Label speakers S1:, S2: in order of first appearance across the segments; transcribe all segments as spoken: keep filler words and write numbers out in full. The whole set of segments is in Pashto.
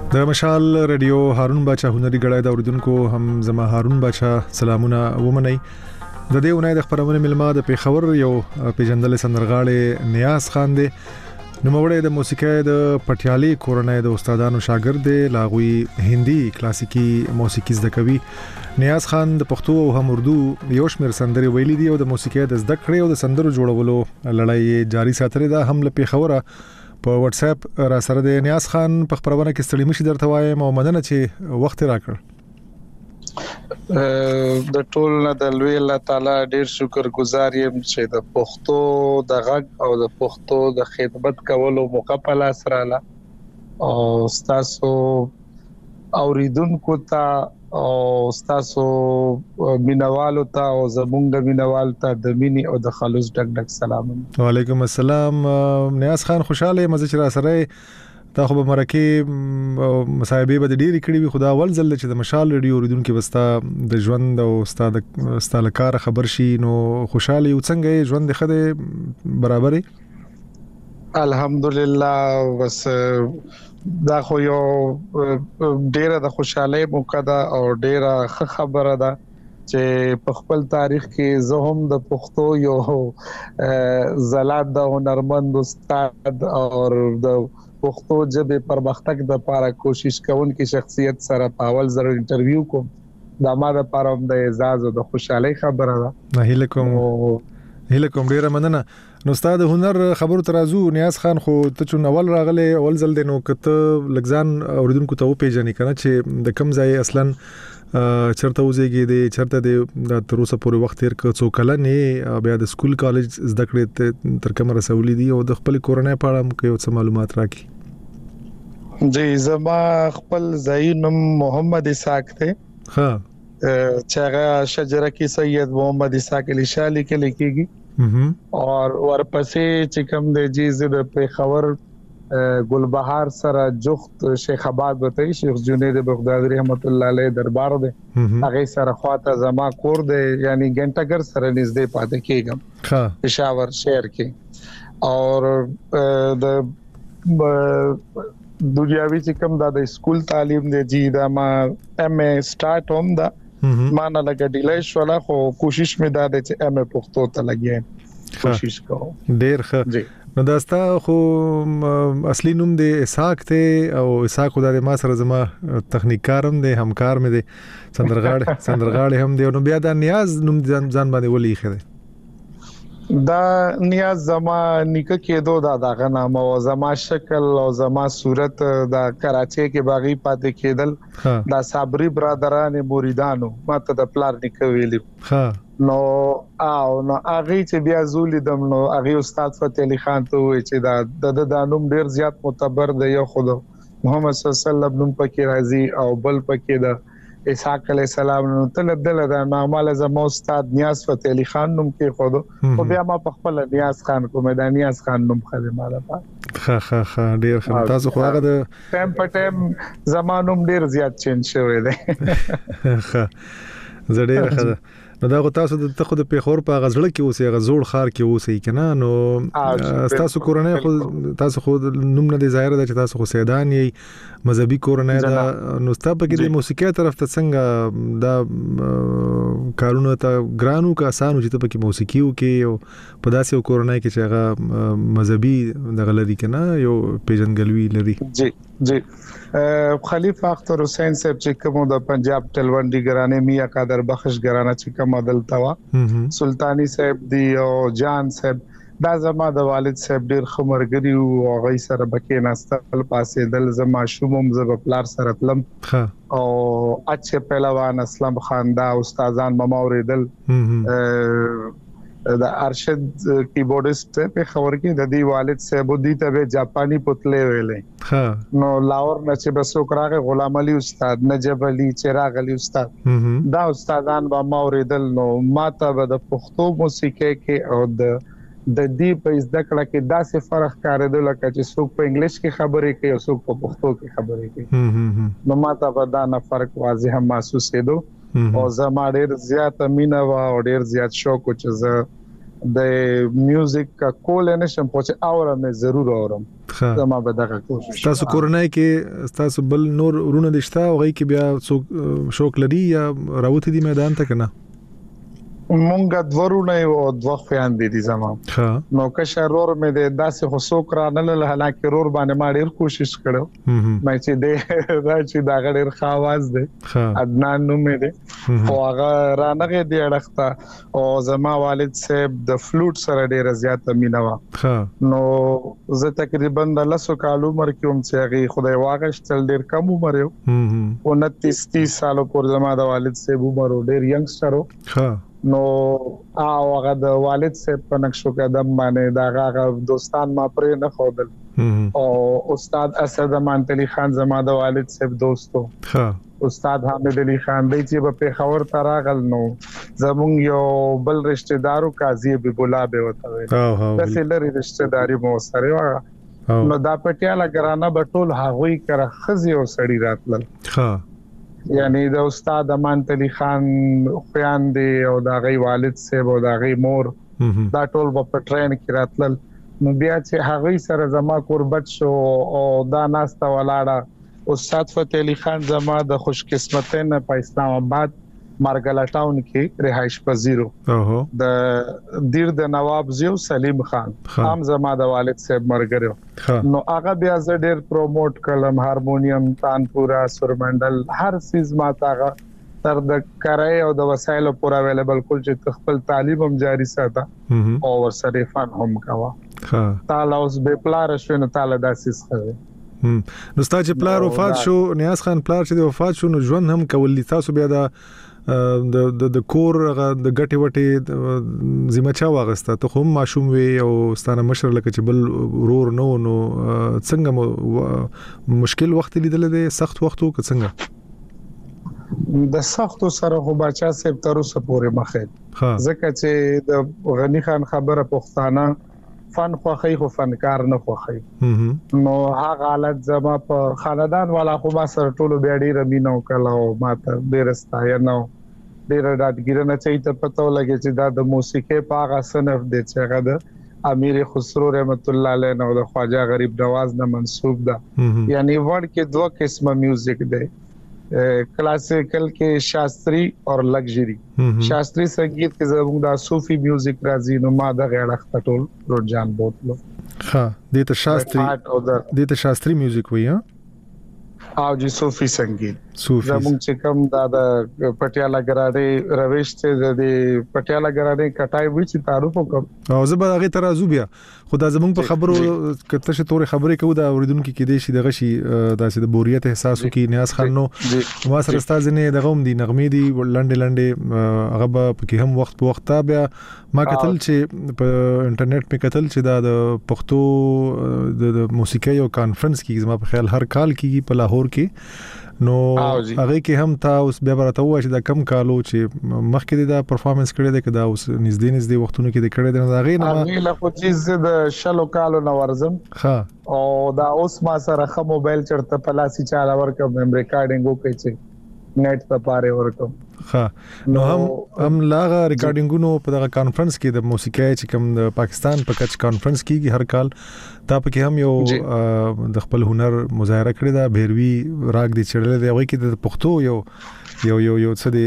S1: د مشال رادیو هارون بچا هنري غړای د اوریدونکو هم زما هارون بچا سلامونه ومني د دې ونې د خبرونه ملما د پیښور یو پیجندل سندرغاړي نیاز خان دی نو موړې د موسیقۍ د پټیالي کورنۍ د استادانو شاګرد دی لاغوي هندي کلاسیکي موسیقي زده کوي نیاز خان د پښتو او هم اردو یو شمېر سندري ویلي دي او د موسیقۍ د زده کړې او د سندرو جوړولو لړۍ جاري ساتري دا هم له پیښوره په واتس اپ را سره د نیاز خان په خبرونه کې ستړي مشي درته وایم او مننه چې وخت راکړ
S2: د ټول نه د لوی الله تعالی ډیر شکر گزار یم چې د پښتو د غږ او د پښتو د خدمت کولو موقع په لاس رااله او تاسو اوریدونکو ته او تاسو مینوالو ته او زمونږ مینوال ته د مینی او د خلوص ډک ډک سلام.
S1: وعلیکم السلام. نیاز خان خوشاله مزه چې را سره تا خو به مرکه مصاحبه به ډیری کړي وي خدا اول ځل چې د مشال ریډیو اوریدونکو وستا د ژوند او استاد استاد کار خبر شي نو خوشاله یو څنګه ژوند د خده برابرې
S2: الحمدلله. بس دا خو یو ډیره د خوشاله موقع ده او ډیره ښه خبره ده چې په خپل تاریخ کې زه هم د پښتو یو زلات د هنرمند استاد او د پښتو ژبې پرمختګ د لپاره کوشش کوونکی شخصیت سره په اول ځل انټرویو کوم دا ما د لپاره د اعزاز او د خوشحالي خبره ده.
S1: نه هیله کوم هیله کوم ډیره مننه. نو استاد هنر خبرو ترازو نیاز خان خو ته چون اول راغله اول ځل د نو کته لګزان اوریدونکو ته و پیژنې کنه چې د کم ځای اصلا چرته وزيږي د چرته د تر اوسه پورې وخت تیر ک څو کله نه بیا د سکول کالج زده کړې تر کوم رسولې دي او د خپل کورنۍ په اړه مو څه معلومات راکړي.
S2: جی زما خپل ځای نوم محمد اسحاق ته
S1: ها
S2: چې هغه شجره کې سید محمد اسحاق علی شاه لیکل کېږي اور ورپسې چې کوم د جیز د پیښور ګلبهار سره جخت شیخ آباد وته شیخ جنید بغدادي رحمت الله علیه دربار دی هغه سره خواته زما کور دی یعنی ګنټګر سره نږدې پاتې کېږم
S1: ها
S2: پېښور شهر کې اور د دنیاوی چې کوم د سکول تعلیم دی جی دا ما ایم ای سٹارټ هم دا ما نه لګ ډیلای شو لا خو کوشش مې دا د چې ام پښتو ته لګې کوشش کوم
S1: ډیر ښه. نو داستا خو اصلي نوم د اسحاق ته او اسحاق خدای ما سره زما تخنیک کارم دی همکار مې دی سندرغاړ سندرغاړ هم دی نو بیا د نیاز نوم ځان باندې ولې خره
S2: دا نیاز زما نیکه کېدو دا دغه نامه او زما شکل او زما صورت دا کراچي کې باغی پاتې کېدل دا صابري برادران مریدانو ماته د پلار نیکه ویلی
S1: ها
S2: نو او نو هغه چې بیا زولې دم نو هغه استاد فتح علي خان ته وی چې دا د دانوم ډیر زیات معتبر دی یو خود محمد صلی الله علیه وسلم نوم پکې راځي او بل پکې د اسحاق علیہ السلام نو تل دل دا نامه زمو استاد نیاز فتح علي خان نوم کې خود او بیا ما په خپل نیاز خان کوم د نیاز خان نوم خله مالا پات
S1: خا خا خا ډیر خو تاسو خو هغه د
S2: ټیم په ټیم زمانوم ډیر زیات چینج شوی دی
S1: خا زه ډیر خدا نو دا غو تاسو د تخو د پیښور په غزړه کې اوسې غزوړ خار کې اوسې کنه نو تاسو کورنۍ خو تاسو خو نوم نه دی ظاهر ده چې تاسو خو سیدان یې مذهبي کورنۍ دا نو تاسو په کې د موسیقي طرف ته څنګه دا کارونه ته ګرانو کا آسانو چې ته په کې موسیقي وکي او په داسې کورنۍ کې چې هغه مذهبي د غلري کنه یو پیژنګلوي لري.
S2: جی جی خلیفہ اختر حسین صاحب چې کوم د پنجاب تلوندی ګرانه میا قادر بخش ګرانه چې کوم عدل توا سلطانی صاحب دی او جان صاحب دا زما د والد صاحب ډیر خمرګری او غي سره بکې ناستل پاسې دل زما شومم زب پلار سره تلم او اچھے پهلوان اسلام خان دا استادان مموریدل د ارشد کیبورډست په خبر کې د دې والد صاحب د دې ته جاپانی پتلې ویلې ها نو لاور نه چې بس وکړه غلام علي استاد نجيب علي چراغ علي استاد دا استادان با موریدل نو ماته د پښتو موسیقي کې او د د دې په زده کړه کې داسې فرق کاریدل لکه چې څوک په انګلیش کې خبرې کوي او څوک په پښتو کې خبرې کوي نو ماته په دا نه فرق واضح محسوس کېدو او زما ډېر زیات مینه وا او ډېر زیات شوق چې زه د میوزیک کول نه شم پوهه اورم ضرور اورم زما به دغه کوشش
S1: تاسو کورنۍ کې تاسو بل نور ورونه دشته او غي کې بیا شوق لري یا راوته دي میدان ته کنه
S2: مونږه دورونه او دوه خويندې دي زما نو که شرور مې د داسې خصوص را نه له حالکه رور باندې ما ډیر کوشش کړو مې چې د دا چې دا غډیر خواز دي عدنان نو مې دي او هغه را نه دی اړخته او زما والد صاحب د فلوټ سره ډیر زیات مینه وا نو زه تقریبا د لسو کالو عمر کې هم چې هغه خدای واغشتل ډیر کم عمر یو انتیس تیس سالو پورې زما د والد صاحب عمر ډیر ینګستر نو او هغه د والد صاحب په نقشو قدم باندې دا هغه دوستان ما پرې نه خودل او استاد اسد امان علي خان زما د والد صاحب دوستو ها استاد حامد علي خان دی چې په خبر تراغل نو زمونږ یو بل رشتہ دارو قاضي ببولا به وته وي د سیلري رشتہ داري مو سره وا نو دا پټیاله ګرانه بټول هغوی کړه خزي او سړی راتل ها یعنی د استاد امان علي خان خويندې او دا غي والد صاحب او دا غي مور دا ټول په ټرین کې راتل نو بیا چې هغه سره زما قربت شو او دا ناسته ولاړه استاد فتح علي خان زما د خوش قسمتۍ په اسلام آباد مارګلا ټاون کې رهائش پذیرو د دیر د نواب زیو سلیم خان هم زما د والد صاحب مرګرو نو هغه بیا ز ډیر پروموټ کړم هارمونیم تانپورا سورمنډل هر سیز ما تاغه تر د کرای او د وسایلو پورا اویلیبل کول چې خپل تعلیم هم جاری ساته او ورسره فن هم کاوه تعالی اوس به پلار شو نو تعالی داسې ښه
S1: نو ستاسو پلار وفات شو نیاز خان پلار چې وفات شو نو ژوند هم کول تاسو بیا د د د کور د غټي وټي زما چا واغسته ته هم ماشوم وي او ستانه مشر لکه چې بل ورور نو نو څنګه مشکل وخت لیدل دي سخت وختو که څنګه
S2: د سختو سره خو بچا سپ تر اوسه پورې مخه ځکه چې د غنی خان خبره پښتانه فن خوخی خو فنکار نه خوخی نو هغه حالت زما په خاندان والا خو ما سره ټولو بیا ډیر مينو کله او ماته بیرستا یا نو ډیر راټګیرنه چې ته پته ولګي چې دا د موسیقي په هغه صنف دی چې هغه د امیر خسرو رحمت الله علیه نو د خواجه غریب نواز نه منسوب ده یعنی ورډ کې دوه قسمه میوزیک دی کلاسیکل کې شاستری او لگژری شاستری संगीत کې زموږ د صوفي میوزیک راځي نو ما د غړخ ټټول روجان بوتلو
S1: ها د ته شاستری د ته شاستری میوزیک وی ها
S2: او جی صوفي संगीत زموږ چې کوم د پټیالا ګراډي رويش ته د پټیالا ګراډي کټای وی چې تعارف وکم
S1: او زه به هغه ترازو بیا خدای زموږ په خبرو کته شه تورې خبرې کوو دا اوریدونکو کې د شي دغه شي داسې د بوریت احساسو کې نیاز خان نو ما سره استاد نه دغه هم دي نغمې دي لنډې لنډې هغه به کې هم وخت په وخت بیا ما کتل چې په انټرنیټ په کتل چې دا د پښتو د موسیقي او کانفرنس کې زما په خیال هر کال کې په لاهور کې نو هغه کې هم تاسو بیا برته وای چې دا کم کالو چې مخکې دا پرفورمنس کړی دی کدا اوس نږدې نږدې وختونو کې د کړی دی دا غي نه
S2: هغه له خو چې د شلو کالو نو ورزم
S1: ها
S2: او دا اوس ما سره خه موبایل چرته پلاسي چاله ورکم ریکارډینګ وکړي چې نیټ ته پاره ورکم
S1: ها نو هم هم لاغه ریکارډینګونو په دغه کانفرنس کې د موسیقي چې کوم د پاکستان په کچ کانفرنس کېږي هر کال تا په کې هم یو د خپل هنر مظاهره کړی دا بهروي راګ دي چړل دی هغه کې د پښتو یو یو یو یو څه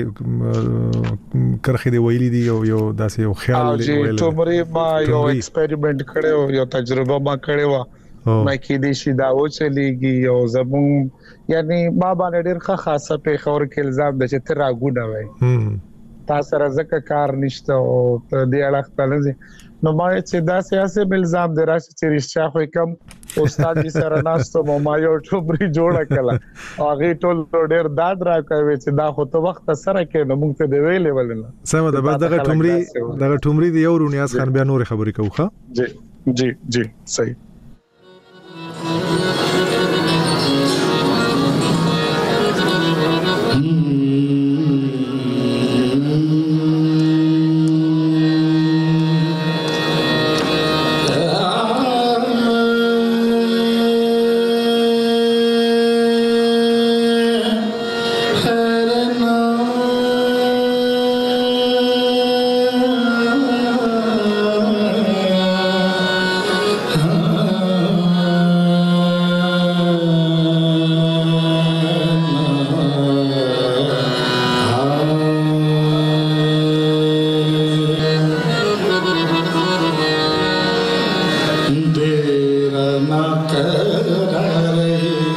S1: دی کرخې دی ویلي دی یو یو داسې یو خیال
S2: دی ویل ته مری ما یو ایکسپریمنت کړو یو تجربه ما کړې و ما کې دې شي دا و چلیږي او زمون یعنی ما باندې ډېر ښه خاصه په خور کې الزام د چې تر راګونه وای تاسو سره ځکه کار نشته او دې اړه خپل نو ما چې دا سیاسي الزام دراسه چې رښتیا خو کم استاد دې سره ناستو ما یو ټوبري جوړه کړه هغه ټول ډېر داد راکوي چې دا خو ته وخت سره کې نو موږ ته دی ویلې ولنه
S1: سم ده بس دغه ټومري دغه ټومري دی یو رونیاز خان بیا نور خبرې کوخه
S2: جی جی جی صحیح
S3: ना करारे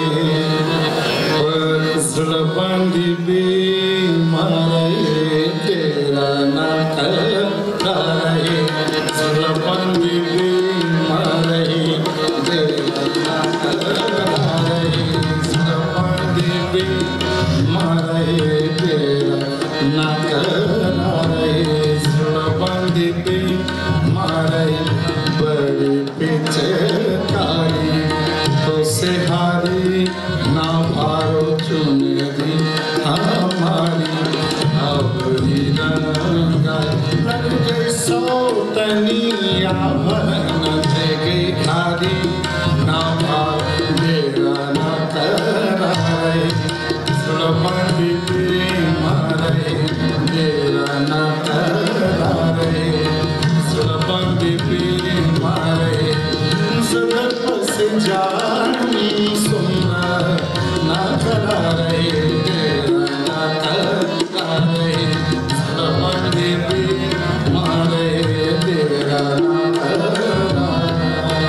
S3: बंदी बीमारे तेरा ना करारे बंदी बीमारे तेरा ना करारे बंदी बीमारे तेरा ना करारे बंदी बीमारे बड़ी पीछे कारी तो से हारी ना भारो चुनरी हमारी अबरी रंगा लग गई सौतनी आभरण से गई खारी ना भार मेरा ना कराए सुलभनी बीमारे मेरा ना कराए सुलभनी बीमारे सुलभ से जानी सुना ना कराए तेरा ना कराए सुलभनी बीमारे तेरा ना कराए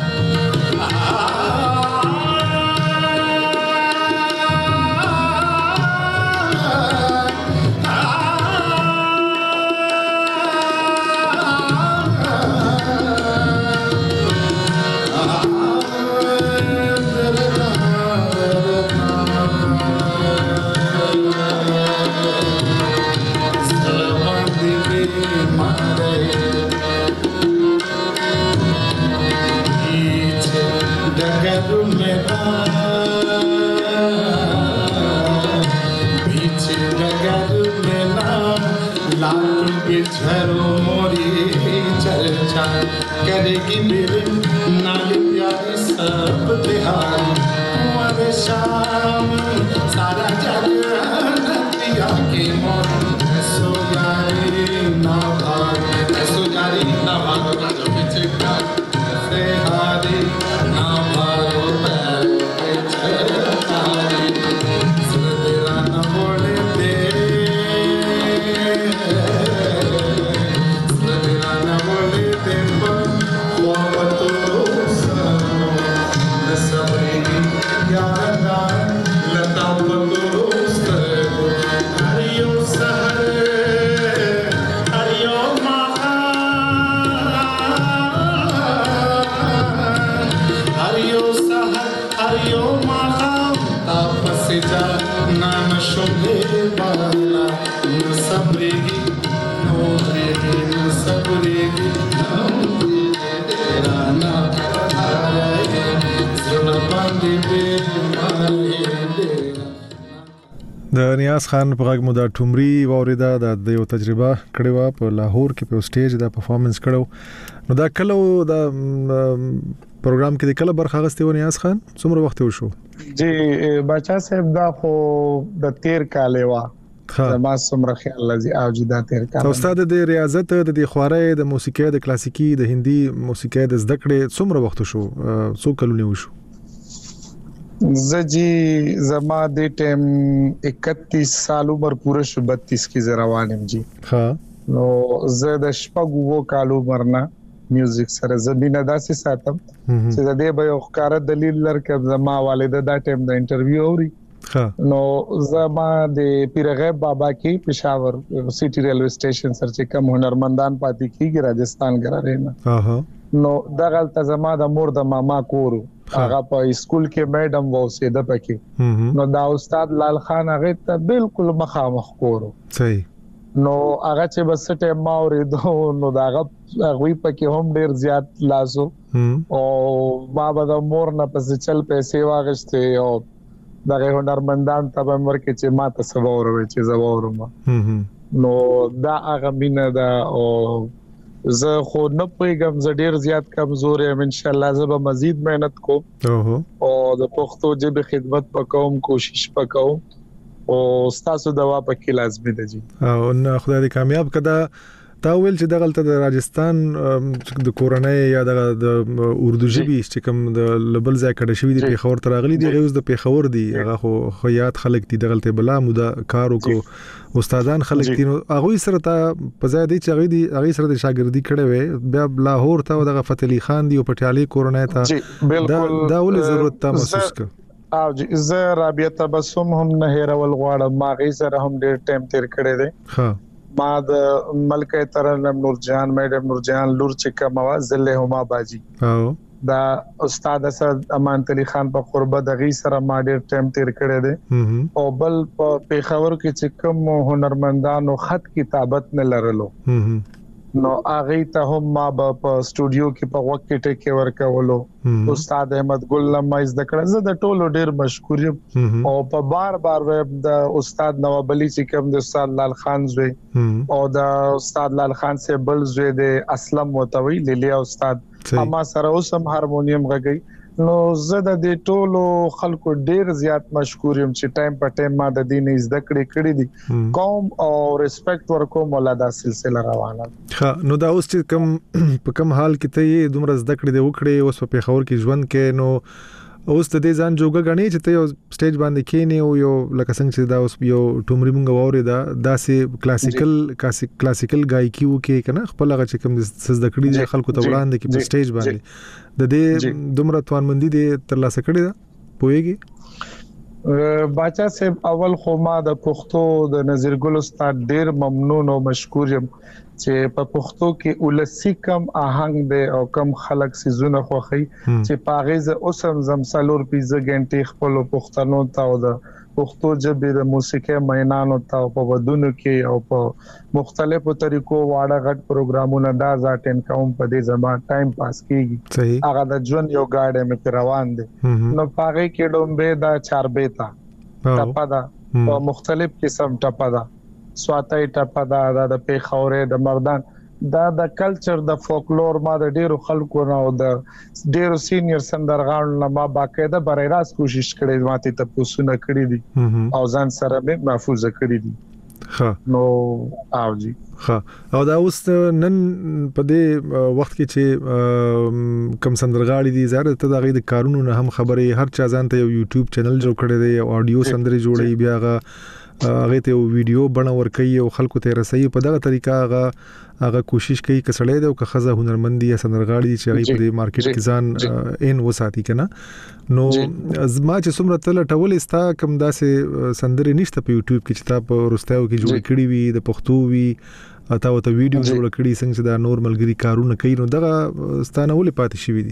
S3: डगर मेरा पीछे डगर मेरा लाल बिछरो मोरी चर्चा करेगी मेरे नाल प्यारी सब बिहारी मरे शाम सारा जग नदिया के मोर सो जारी ना भाग सो जारी ना भाग जो पीछे से हारी ना भागो पैर पे चढ़ारी सुन तेरा न बोले दे सुन तेरा न बोले दे मोहब्बत सनो न सबरी यार लता बतो सरो हरियो सहर हरियो महा हरियो सहर हरियो महा तापस जा नाम शोभे वाला न सबरेगी नोरेगी न सबरेगी तेरा ना कराए सुलभनी बीमारे
S1: د نیاز خان په غږ مو دا ټومري واوریدا د یو تجربه کړې و په لاهور کې په سټیج دا پرفارمنس کړو نو دا کله دا پروګرام کې د کله برخه غستې و نیاز خان څومره وخت وشو
S2: جی بچا صاحب دا خو د تیر کال وا زما څومره خیال لذي او جدا تیر کال
S1: استاد د ریاضت د خوارې د موسیقۍ د کلاسیکي د هندي موسیقۍ د زده کړې څومره وخت شو څو کلونه وشو
S2: زجی زما د ټیم اکتیس سال عمر پوره شو بتیس کې روانم جی
S1: ها
S2: نو زه د شپږو کالو مرنا میوزیک سره زمينه داسې ساتم چې د دې به یو ښکار دلیل لرکم زما والده دا ټیم د انټرویو اوري
S1: ها
S2: نو زما د پیرغیب بابا کې پېښور سټي ریلوي سټیشن سره چې کوم هنرمندان پاتې کیږي راجستان ګراره نه
S1: ها
S2: نو دغه زما د مور د ماما کورو هغه په سکول کې میډم و اوسېده پکې نو دا استاد لال خان هغه ته بالکل مخامخ کورو
S1: صحیح
S2: نو هغه چې بس ټیم ما اوریدو نو دا هغه غوي پکې هم ډیر زیات لاسو او ما به د مور نه پس چل پیسې واغشته او دغه هنرمندان ته ورکه چې ما ته سبا وروي چې زبا ورم نو دا هغه مینه دا او زه خو نه پیغام ز ډیر زیات کمزور یم ان شاء الله زه به مزید مهنت کوم او د پښتو ژبې خدمت وکوم کوشش وکوم او تاسو دوا پکې لازمي ده جی
S1: او نه خدای دې کامیاب کړه تا ویل چې دغه د راجستان د کورنۍ یا د اردو ژبې چې کوم د لبل ځای کډه شوی دی پیښور ته راغلي دی غوښ د پیښور دی هغه خو خیات خلک دي دغه بلا مودا کار وکړو استادان خلک دي هغه سره ته په ځای دی چې هغه دی هغه سره د شاګردي کړي وي بیا لاهور ته دغه فتح علي خان دی او پټیالي کورنۍ ته دا دا ولې ضرورت ته محسوس کړ
S2: او زه رابعه تبسم هم نه هیرول غواړم ما غي سره هم ډېر ټایم تیر کړی دی
S1: ها
S2: ما د ملکه ترنم نور جان میډم نور جان لور چې کوم وا زله هما باجی
S1: او
S2: دا استاد اسد امان علي خان په قربه د غي سره ما ډېر ټایم تیر کړی دی او بل په پیښور کې چې کوم هنرمندانو خط کتابت نه لرلو نو هغه ته هم ما په سټوډیو کې په وخت کې ټیک ورکولو استاد احمد ګل لمه از د کړه زه د ټولو ډیر مشکور یم او په بار بار د استاد نواب علي چې کوم د استاد لال خان زوی او د استاد لال خان سے بل زوی د اسلم وتوي للیا استاد اما سره اوسم هارمونیم غږی نو زه د دې ټولو خلکو ډیر زیات مشکور یم چې ټایم په ټایم ما د دین از د کړې کړې دي قوم او ریسپیکټ ورکوم ولادا سلسله روانه
S1: ها نو دا اوس چې کم په کم حال کې ته یې دومره زده کړې دی وکړې اوس په پیښور کې ژوند کې نو اوس ته دې ځان جوګه غني چې ته یو سټیج باندې کېنی او یو لکه څنګه چې دا اوس یو ټومري مونږ ووري دا داسې کلاسیکل کلاسیکل غایکی وکي کنه خپل هغه چې کوم زده کړې دي خلکو ته وړاندې کې په سټیج باندې د دې دومره توانمندي دې تر لاسه کړې ده پوهیږي
S2: باچا صاحب اول خو ما د پښتو د نظیر ګل استاد ډیر ممنون او مشکور یم چې په پښتو کې ولسی کم آهنګ دی او کم خلک سيزونه خوخي چې پاغه اوسم زم سالور پیزه غنټي خپل پښتنو ته او د پښتو ژبې د موسیقي مینانو ته په ودونو کې او په مختلفو طریقو واړه غټ پروګرامونه دا ځاتن کوم په دې زمان ټایم پاس کیږي هغه د ژوند یو گاډه مې روان دي نو پاغه کې ډومبه دا چاربېتا ټپا دا او مختلف قسم ټپا دا سواتای ټپا دا د پیښورې د مردان دا د کلچر د فولکلور ما د ډیرو خلکو نه او د ډیرو سینیئر سندرغاړو نه ما باقاعده برای راست کوشش کړې ماته ته پوسونه کړې دي او ځان سره به محفوظ کړې دي
S1: ها
S2: نو او جی
S1: ها او دا اوس نن په دې وخت کې چې کم سندرغاړي دي زړه ته د غي د کارونو نه هم خبرې هر چا ځان ته یو یوټیوب چینل جوړ کړی دی او اډیو سندري جوړي بیا غا هغه ته ویډیو بنور کوي او خلکو ته رسي په دغه طریقه هغه هغه کوشش کوي کسړې دی او که خزه هنرمندي یا سندرغاړي چې هغه په مارکیټ کې ځان ان وساتي کنه نو زما چې څومره تل ټول استا کم داسې سندري نشته په یوټیوب کې چې تا په روستاو کې جوړ کړی وي د پښتو وي اته ته ویډیو جوړ کړی څنګه چې دا نورمال ګری کارونه کوي نو دغه ستانه ولې پاتې شوی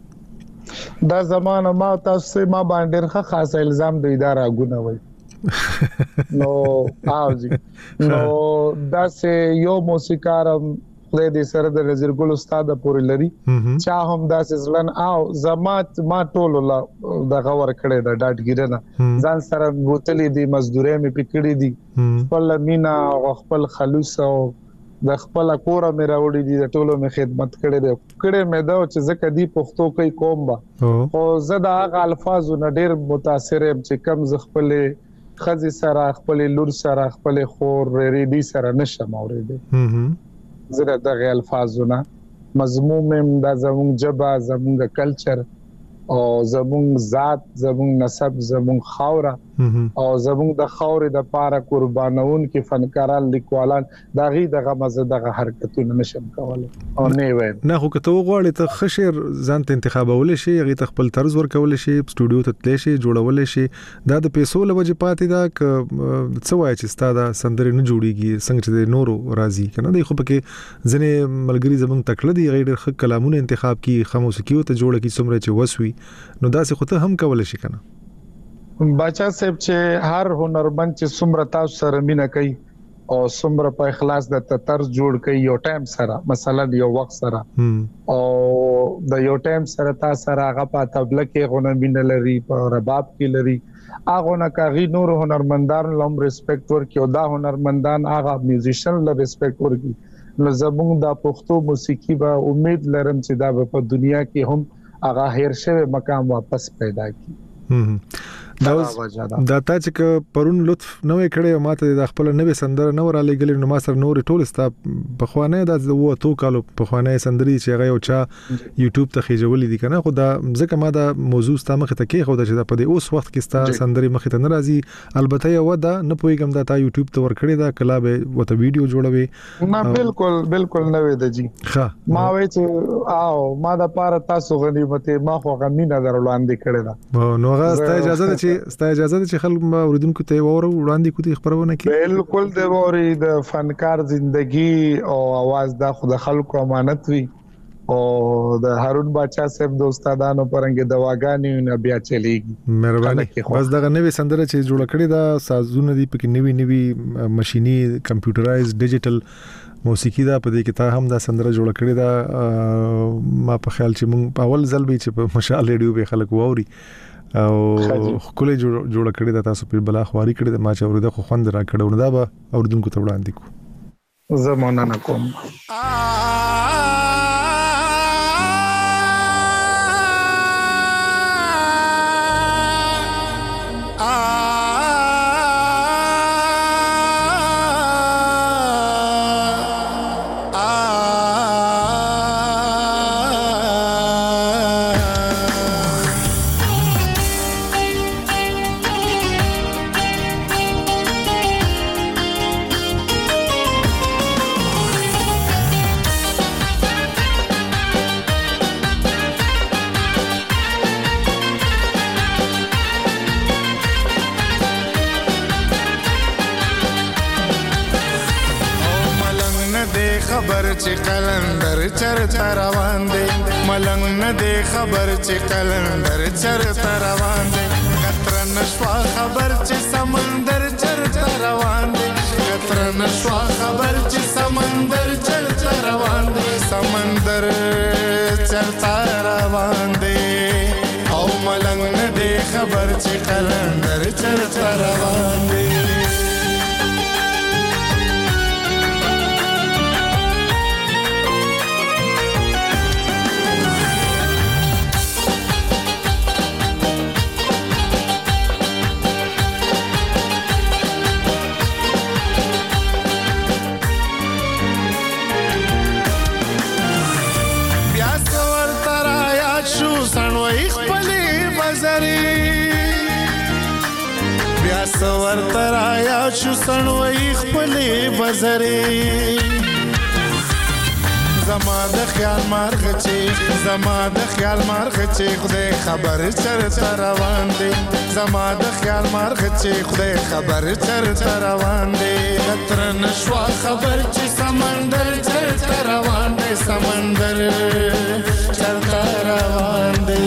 S1: دي
S2: دا زمانه ما تاسو ما باندې خاص الزام د اداره غونه وي نو اوجی نو دا سه یو موسیقار خدای دې سره د نظیر ګل استاد پورې لري چا هم دا سزلن او زمات ما ټول لا د غور کړي د ډاټګیرنه ځان سره بوتلې دي مزدوري مې پکړې دي خپل مینا او خپل خلوص او د خپل کور مې راوړې دي د ټولو مې خدمت کړې ده کړې مې دا چې زکه دی پښتو کوي کوم با او زه دا غ الفاظ نه ډېر متاثر یم چې کم ز خپل خزي سره خپل لور سره خپل خور ریډي سره نشم اورېده زه دغه الفاظونه مضمون د زموږ جبا زموږ کلچر او زموږ ذات زموږ نسب زموږ خاوره او زموږ د خاورې د پاره قربانون کې فنکاران لیکوالان دغه دغه مزه دغه حرکتونه نشم کولای او نه وای
S1: نه خو کته وغواړي ته خشر ځان ته انتخابول شي هغه ته خپل طرز ورکول شي سټوډیو ته تل شي جوړول شي دا د پیسو لوجه پاتې دا ک څه وای چې ستاده سندري نه جوړيږي څنګه چې نورو راضي کنه دی خو پکې ځنه ملګری زمون تکړه دی غیر خ کلامونه انتخاب کی خاموسکیو ته جوړه کی څومره چې وسوي نو دا څه خو ته هم کول شي کنه
S2: بچا صاحب چې هر هنرمند چې څومره تاسو سره مینا کوي او څومره په اخلاص د طرز جوړ کوي یو ټایم سره مثلا یو وخت سره او د یو ټایم سره تاسو سره هغه په تبله کې غونه مینا لري په رباب کې لري هغه نه کوي نور هنرمندان لوم ریسپیکټ ورکي او دا هنرمندان هغه میوزیشن له ریسپیکټ ورکي نو زموږ د پښتو موسیقي به امید لرم چې دا په دنیا کې هم هغه هیر شوی مقام واپس پیدا کړي
S1: دا تا چې پرون لطف نوې کړې ماته د خپل نوې سندره نو را لګلې نو ما سره نور ټول ستا په خوانه د وو تو کالو په خوانه سندري چې هغه یو چا یوټیوب ته خېجولې دي کنه خو دا ځکه ما دا موضوع ستا مخ ته کې خو دا چې دا په دې اوس وخت کې ستا سندري مخ ته ناراضي البته یو دا نه پويګم دا تا یوټیوب ته ور کړې دا کلا به وته ویډیو جوړوي
S2: ما بالکل بالکل نوې د جی ښه ما وې چې او ما دا پاره تاسو غنیمت ما خو غمینه درولاندې کړې دا
S1: نو هغه ستا اجازه ده چې ستا اجازه ده چې خلک اوریدونکو ته وره وړاندې کوتي خبرونه کوي
S2: بالکل د ووري د فنکار ژوندۍ او आवाज دا خود خلکو امانت وي او د هارون بچا صاحب د استادانو پرنګ دواګانی نه بیا چلیږي
S1: مهرباني بس دا نوې سندره چې جوړ کړی دا سازونه دی پکې نوې نوې ماشيني کمپیوټرایز ډیجیټل موسیقي دا په دې کې تا هم دا سندره جوړ کړی دا ما په خیال چې مونږ په اول ځل به چې په مشال ریډیو به خلک ووري او کله جوړ جوړ کړی دا تاسو په بلا خواري کړی دا ما چې اورده خو خوند را کړو نو دا به اوردونکو ته وړاندې کو
S2: زمونه نه کوم
S3: چې کلندر چرته روان دی ملنګ نه دی خبر چې کلندر چرته روان دی کتر نشوا خبر چې سمندر چرته روان دی کتر نشوا خبر چې سمندر چرته روان دی سمندر چرته روان دی او ملنګ نه دی خبر چې کلندر چرته روان دی سور ترایا شو سنوي خپلې بزرې زما د خیال مارغ چې زما د خیال مارغ چې خدای خبر چرته روان دی زما د خیال مارغ چې خدای خبر چرته روان دی کتر نشوا خبر چې سمندر چرته روان دی سمندر چرته روان دی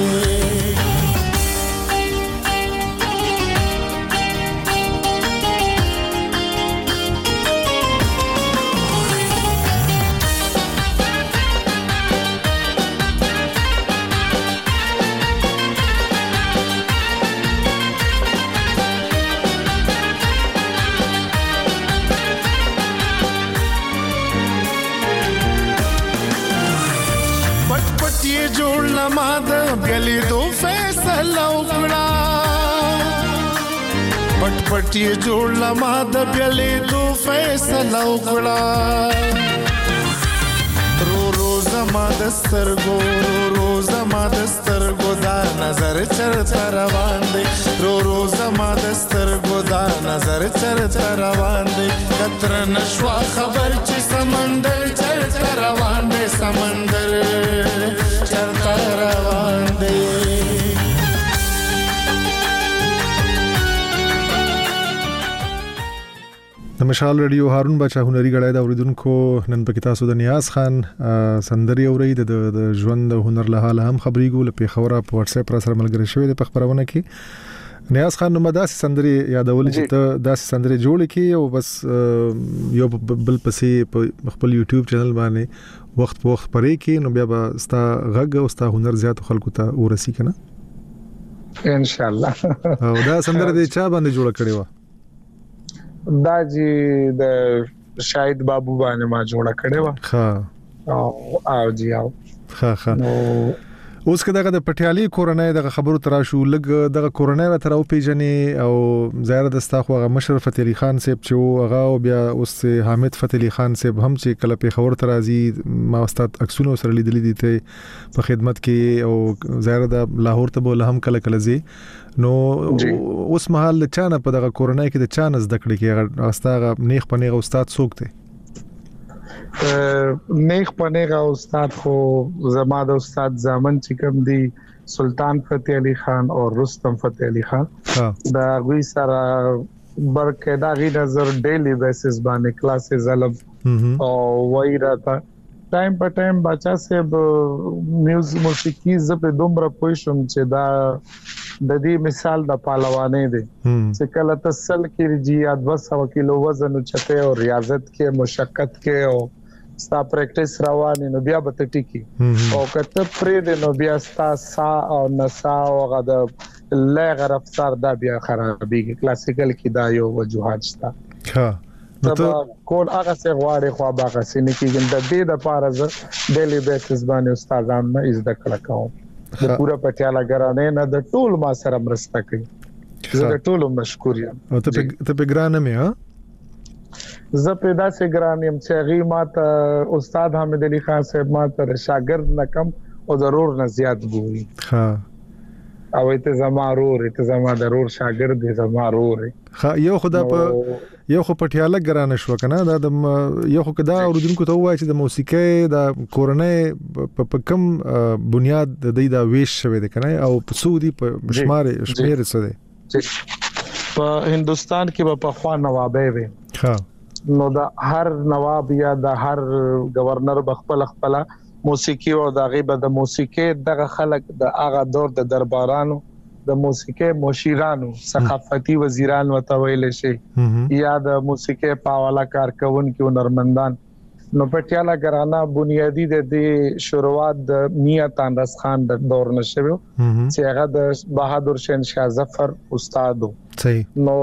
S3: ما د بلی دو فیصله وکړه پټ پټ یې جوړ ما د بلی دو فیصله وکړه رو رو زما د سترګو رو رو زما د سترګو دا نظر چرته روان دی رو رو زما د سترګو دا نظر چرته روان دی کتر نشوا خبر چې سمندر چرته روان دی سمندر چرته روان دی
S1: د مشال ریډیو هارون بچا هنري غړای دا اوریدونکو نن پکې تاسو د نیاز خان سندري اورید د ژوند هنر له حال هم خبري ګول په خوره په واتس اپ را سره ملګری شوی د خبرونه کې نیاز خان نو مداس سندري یادول چې ته داس سندري جوړ کی او بس یو بل پسې په خپل یوټیوب چینل باندې وخت په وخت پرې کې نو بیا به ستا غږ او ستا هنر زیات خلکو ته ورسی کنه
S2: ان شاء الله
S1: او دا سندره د چا باندې جوړ کړی و
S2: دا جی د شاهد بابو باندې ما جوړ کړی و
S1: ها
S2: او او جی او
S1: ها ها اوس کدا د پټیالي کورنۍ د خبرو ترا شو لګ د کورنۍ را تر او پیجنې او زیاره دستا خو غ مشرف فتح علي خان صاحب چې هغه بیا اوس حامد فتح علي خان صاحب هم چې کله په خبر ترازي ما استاد اکسونو سره لیدلې دي ته په خدمت کې او زیاره د لاهور ته بوله هم کله کله زی نو اوس مهال چانه په دغه کورنۍ کې د چانه زده کړې کې استاد نیخ پنیغه استاد سوکته
S2: نیخ پنیغه استاد خو زما د استاد زامن چې کوم دي سلطان فتح علي خان او رستم فتح علي خان دا غوي سره برکدا غي نظر ډیلی بیسس باندې کلاسز علم او وای راته ټایم په ټایم بچا سه میوزیک موسیقي زپ دومره پوښوم چې دا د دې مثال د پهلوانې دي چې کله تسل کې جی دو سو کیلو وزن چته او ریاضت کې مشقت کې او ستا پریکټیس روان نو بیا به ټیکی او کته پرې د نو بیا ستا سا او نسا او غد لغه رفتار دا بیا خرابېږي کلاسیکل کې دا یو وجوهات شته
S1: ها
S2: نو کول هغه څه غواړي خو هغه څه نه کېږي د دې د پاره ز ډیلی بیسس باندې استادان نه از د کړه کوم د پورا پټیاله ګرانې نه د ټول ما سره مرسته کوي زه د ټولو مشکور یم
S1: او ته ته په ګرانه مې ها
S2: زه پیدا سه ګران یم چې غي ماته استاد حامد علي خان صاحب ماته شاګرد نه کم او ضرور نه زیات ګوري
S1: ها
S2: او ته زما رور ته زما ضرور شاګرد دې زما رور
S1: ها یو خدا په یو خو پټیاله ګرانه شو کنه دا د یو خو کدا اوردونکو ته وایي چې د موسیقۍ د کورنۍ په کم بنیاد د دې دا ویش شوی دی کنه او په سعودي په شمار شمیر څه دی
S2: په هندستان کې په خوا نوابې وي
S1: ها
S2: نو دا هر نواب یا د هر گورنر بخپل خپل موسیقي او د غیبه د موسیقي دغه خلک د هغه دور د دربارانو د موسیقي مشیرانو ثقافتي وزیران وتویل شي یا د موسیقي پاواله کارکون کې هنرمندان نو پټیاله ګرانه بنیادی د دې شروعات د میاں تانرس خان د دور نشو چې هغه د بهادر شاه ظفر استاد
S1: صحیح
S2: نو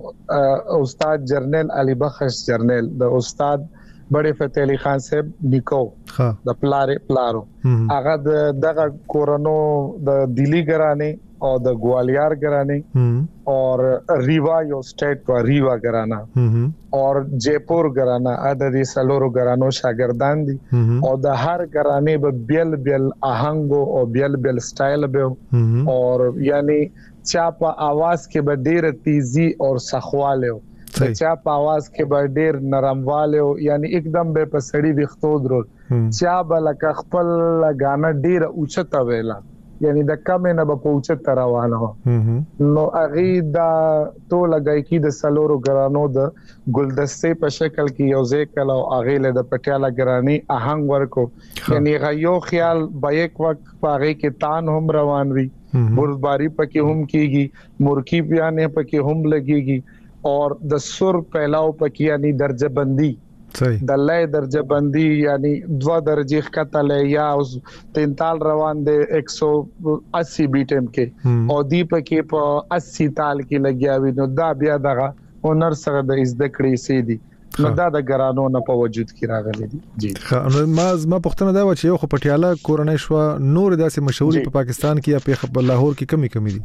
S2: استاد جرنیل علي بخش جرنیل د استاد بڑے فتح علي خان صاحب نیکو د پلارې پلارو هغه د دغه کورونو د دلی ګرانه او د ګوالیار ګرانه او ریوا یو سټیټ په ریوا ګرانه اور جیپور ګرانه د دې سلورو ګرانو شاګردان دي او د هر ګرانه به بیل بیل آهنګ او بیل بیل سټایل به او یعنی چا په आवाज کې به ډېر تیزی او سخواله چا په आवाज کې به ډېر نرمواله یعنی एकदम به په سړی وختو درو چا به لکه خپل غانا ډېر اوچته ویلا یعنی د کم نه به پوښت روانه نو اغي دا ټول گایکی د سلورو ګرانو د ګلدستې په شکل کې یو ځکه او اغي له د پټیاله ګرانی آهنګ ورکو یعنی غيو خیال به یک وخت پاره کې تان هم روان وي بردباری پکې هم کیږي مرکی بیانې پکې هم لګيږي اور د سر پهلاو پکې یعنی درجه بندي د لای درجه بندي یعنی دوا درجه ښکته یا اوس تینتال روان دي ایک سو اسی بیټم کې او دی پکې په اسی تال کې لګیاوي نو دا بیا دغه هنر سره د زده کړې سي دي نو دا د ګرانو نه په وجود کې راغلي دي جی
S1: نو ما ما پښتنه دا و چې یو خو پټیاله کورنۍ شو نور داسې مشهوري په پاکستان کې یا په لاهور کې کمی کمی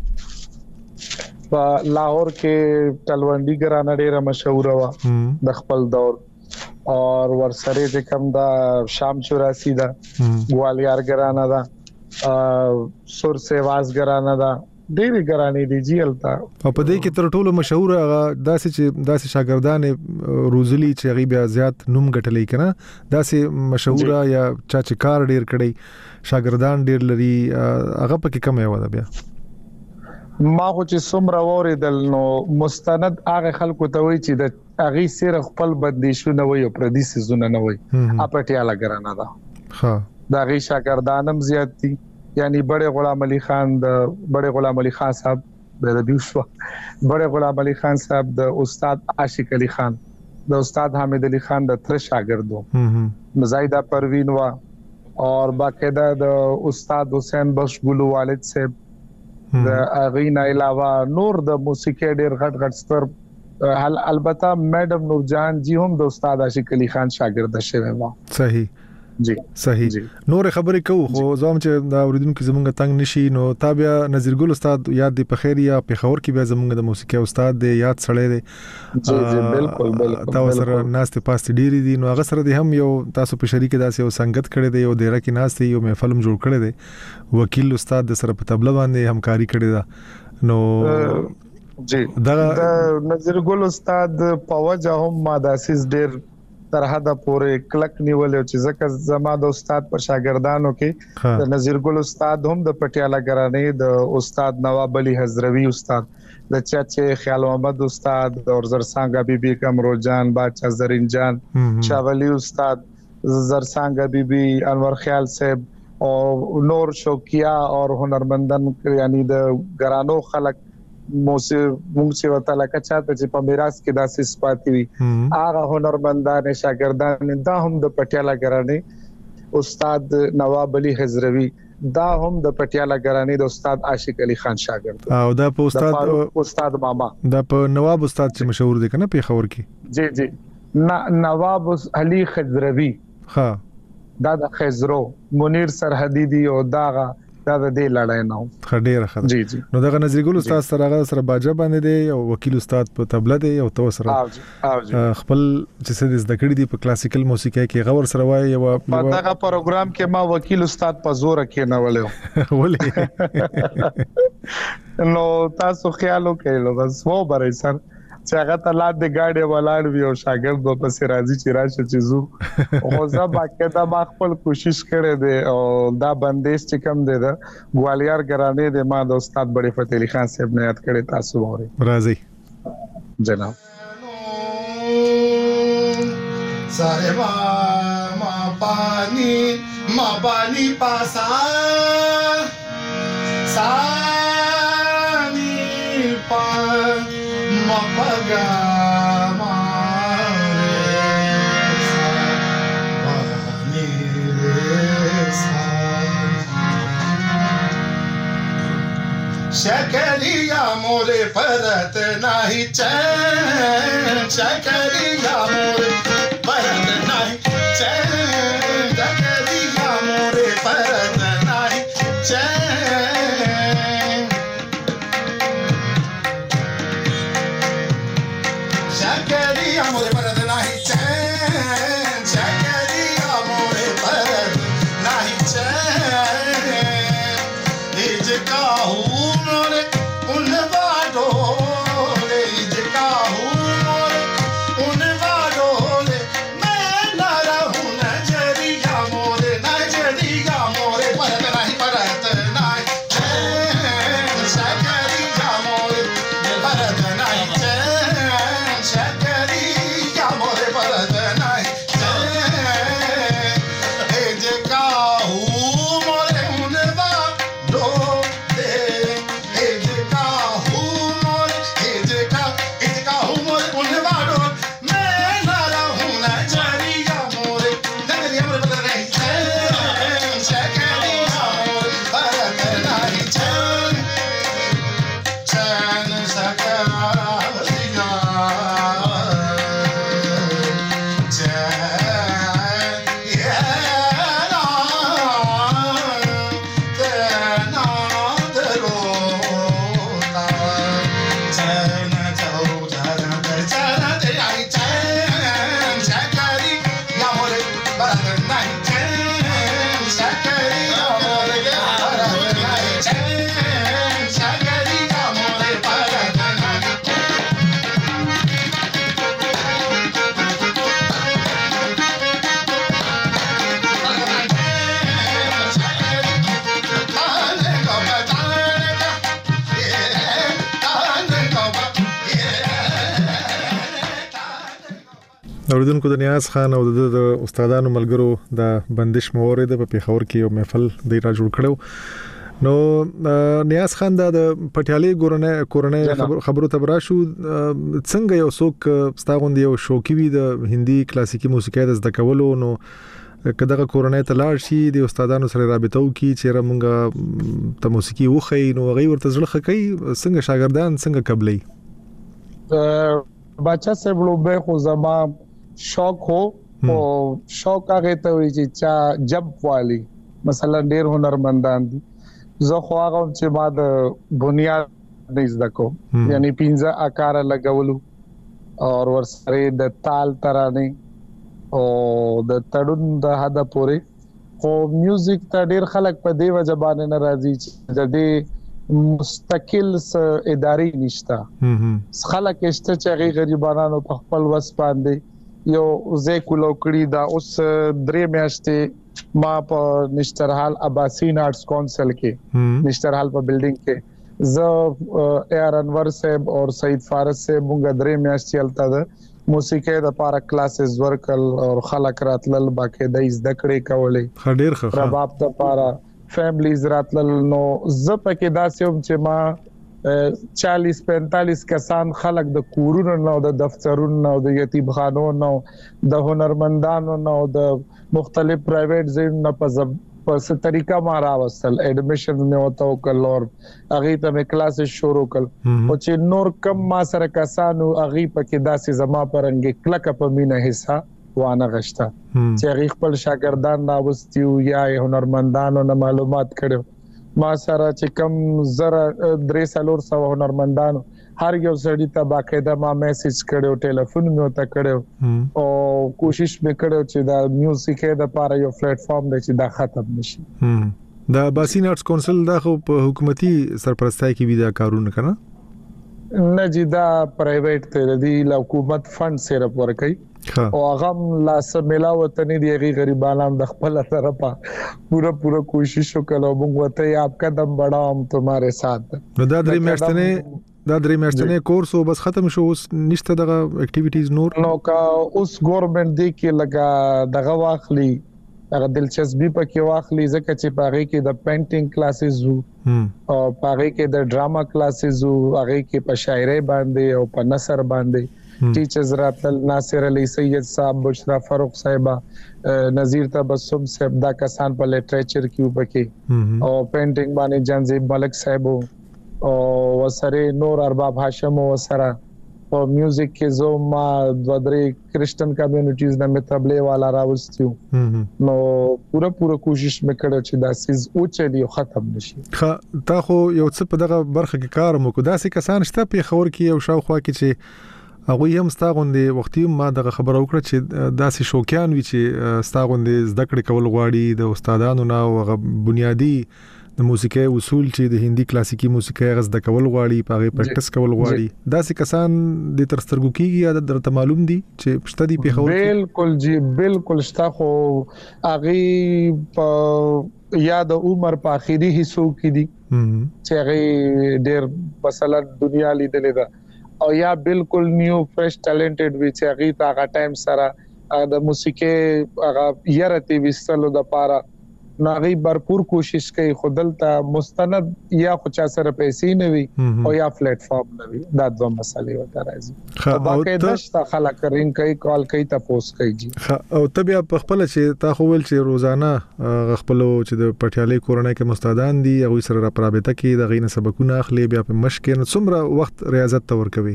S1: دي
S2: په لاهور کې تلوندی ګرانه ډیره مشهور و د خپل دور اور ورسره چې کوم دا شام چوراسی دا ګوالیار ګرانه دا سور سیواز ګرانه دا ډېری ګرانې دي جیلتا
S1: او په دې کې تر ټولو مشهور هغه داسې چې داسې شاګردان روزلی چې غي بیا زیات نوم ګټلې کنه داسې مشهور یا چا چې کار ډېر کړي شاګردان ډېر لري هغه پکې کم یو ده بیا
S2: ما خو چې څومره اوریدل نو مستند هغه خلکو ته وایي چې د هغه سره خپل بدیشونه وي او پردي سيزونه نه وي اپټیاله ګرانه ده
S1: ها
S2: دا غي شاګردانم زیات دي یعنی بڑے غلام علي خان د بڑے غلام علي خان صاحب د دیوشوا بڑے غلام علي خان صاحب د استاد عاشق علي خان د استاد حامد علي خان د تر شاګردو مزایدا پروین وا اور باقاعده د استاد حسین بخش ګلو والد صاحب د اغینا علاوه نور د موسیقي ډیر غټ غټ ستر البته میډم نور جان جی هم د استاد عاشق علي خان شاګرد شوی و
S1: صحیح
S2: جی
S1: صحیح نور خبرې کو خو زوم چې دا اوریدونکو زمونږ تنگ نشي نو تابع نذیر ګل استاد یاد دی په خیر یا په خور کې بیا زمونږ د موسیقي استاد دی یاد سړی دی
S2: جی جی بالکل بالکل
S1: تاسو سره ناست پاست ډیری دي نو هغه سره دی هم یو تاسو په شریک داسې یو سنگت کړی دی یو ډیره کې ناست یو محفل جوړ کړی دی وکیل استاد د سره په تبله باندې همکاري کړی دا نو
S2: جی دا نذیر ګل استاد په وجه هم ما داسې ډیر تر حدا پورې کلک نیولې چې ځکه زما د استاد پر شاګردانو کې د نذیر ګل استاد هم د پټیالا ګرانې د استاد نواب علي حضروي استاد د چاچه خیال محمد استاد اور زرسانګا بیبي کمرو جان باچا زرین جان شاولی استاد زرسانګا بیبي انور خیال صاحب او نور شوکیا اور هنرمندان یعنی د ګرانو خلک موسیقي موږ چې وته لکه چاته چې په میراث کې داسې سپاتې وي هغه هنرمندان شاګردان دا هم د پټیالا ګرانې استاد نواب علي حضروي دا هم د پټیالا ګرانې د استاد عاشق علي خان شاګرد
S1: او دا په استاد
S2: استاد ماما
S1: دا په نواب استاد چې مشهور دي کنه په خبر کې
S2: جی جی نواب علي حضروي
S1: ها
S2: دا د خزرو منیر سرحدي دی او داغه دا د دې لړای نو
S1: خډيره خد
S2: جی جی
S1: نو دغه نذیر ګل استاد سره هغه سره باجه باندې دی او وکیل استاد په تبله دی او تو سره خپل چې څه د ذکر دی په کلاسیکل موسیقي کې غور سره وای او
S2: په دغه پروګرام کې ما وکیل استاد په زور کې نه ولې ولې نو تاسو خیال وکړئ نو بس وو برې سر چې هغه ته لاد د گاډي ولاړ وی او شاګرد په پسې راځي چې راشه چې زو خو ځا باقاعده ما خپل کوشش کړې ده او دا بندیش چې کم ده دا ګوالیار ګرانې ده ما د استاد بڑی فتح علي خان صاحب نه یاد کړې تاسو وره
S1: راځي
S2: جناب
S3: सारे मा मा पानी मा पानी पासा सानी पा मा पगा मा शकरिया मोरे परत नाही चैन शकरिया मोरे परत नाही चैन शकरिया मोरे परत नाही चैन शकरिया मोरे परत नाही चैन शकरिया मोरे परत नाही चैन इज काहू
S1: اوریدونکو د نیاز خان او د استادانو ملګرو د بندش مورید په پیښور کې یو محفل دی را جوړ کړو نو نیاز خان د پټیالي ګورنه کورنۍ خبرو ته براشو څنګه یو څوک ستاغوند یو شوقي وي د هندي کلاسیکي موسیقي د زده کولو نو کداغه کورنۍ ته لاړ شي د استادانو سره رابطه وکړي چې رمونګه ته موسیقي وخی نو غي ورته ځل خکې څنګه شاګردان څنګه قبلې
S2: بچا صاحب لوبه خو زما شوق هو او شوق هغه ته وی چې چا جب والی مثلا ډیر هنرمندان دي زه خو هغه چې ما د بنیاد نه زده کوم یعنی پنځه آکار لګولو او ورسره د تال ترانه او د تړون د حد پورې خو میوزیک ته ډیر خلک په دی وجبانه ناراضي چې د دې مستقل ادارې نشته خلک شته چې غریبانو په خپل وس باندې یو زیکولو کړی دا اوس درې میاشتې ما په نشترحال اباسین آرټس کونسل کې نشترحال په بلډینګ کې ز اے آر انور صاحب او سعید فارس صاحب موږ درې میاشتې الته د موسیقي د پارا کلاسز ورکل او خلک راتلل باقاعده زده کړې کولې
S1: خډیر خه
S2: رباب د پارا فیملیز راتلل نو ز پکې داسې چې ما چالیس پینتالیس کسان خلک د کورونو نو د دفترونو نو د یتیم خانو نو د هنرمندانو نو د مختلف پرایویټ زین په زب په ست طریقه ما راوستل اډمیشن مې وته وکړ او هغه ته مې کلاسز شروع کړ او چې نور کم ما سره کسانو هغه پکې داسې زما پرنګ کلک په مینه حصہ وانه غشتا چې هغه خپل شاګردان راوستیو یا هنرمندانو نه معلومات کړو ما سره چې کم زره درې سالور سو هنرمندانو هر یو سړی ته باقاعده ما میسج کړو ټلیفون مې وته کړو او کوشش مې کړو چې دا میوزیک د پاره یو پلیټ فارم دی چې دا ختم نشي
S1: دا باسین آرټس کونسل دا خو په حکومتي سرپرستۍ کې وی دا کارونه کنه
S2: نه جی دا پرایویټ ته دی حکومت فند سره ورکړي او هغه لاس ملاوت نه دی غریبانو د خپل طرفه پورا پورا کوشش وکړو موږ وته آپ قدم بڑھاؤم تمہارے ساتھ
S1: نو دا درې میاشتې دا درې میاشتې کورس او بس ختم شو اوس نشته دغه اکټیویټیز نور
S2: نو کا اوس ګورنمنت دی کې لگا دغه واخلي هغه دلچسپي پکې واخلي ځکه چې پاره کې د پینټینګ کلاسز وو او پاره کې د ډراما کلاسز وو هغه کې په شاعري باندې او په نثر باندې ټیچرز راتل ناصر علي سید صاحب بشرا فاروق صاحب نذیر تبسم صاحب دا کسان په لټریچر کې وبکې او پینټینګ باندې جنزیب ملک صاحب او وسره نور ارباب هاشم وسره او میوزیک کې زو ما د درې کرسچن کمیونټیز نه متبلې والا راوستیو نو پورا پورا کوشش وکړ چې دا سیز او چلی ختم نشي
S1: خا تا خو یو څه په دغه برخه کې کار مو کو داسې کسان شته په خبر کې یو شاوخوا کې چې هغه هم ستاغوندې وختي ما دغه خبر اوکړه چې داسې شوکیان وی چې ستاغوندې زده کړې کول غواړي د استادانو نه او بنیادی د موسیقي اصول چې د هندي کلاسیکي موسیقي غز د کول غواړي پاغه پریکټس کول غواړي داسې کسان د ترسترګو کیږي یا درته معلوم دي چې شته دي په خبر
S2: بالکل جی بالکل شته خو اغه په یا د عمر په اخیری حصو کې دي چې هغه ډېر مثلا دنیا لیدلې ده او یا بالکل نیو فرش ټالنټډ وی چې هغه تا هغه ټایم سره د موسیقي هغه یارتي وستلو د پاره ناغي برپور کوشش کوي خودلته مستند یا خو چا سره پیسې نه وي او یا پلیټ فارم نه وي دا دوه مسلې وته راځي باقاعده شته خلک رینګ کوي کال کوي تاسو کوي جی
S1: او تبیا په خپل چې تا خو ول چې روزانه خپل چې د پټیالي کورنۍ کې مستادان دي هغه سره رابطه کې د غینه سبقونه اخلي بیا په مشق نه څومره وخت ریاضت تور کوي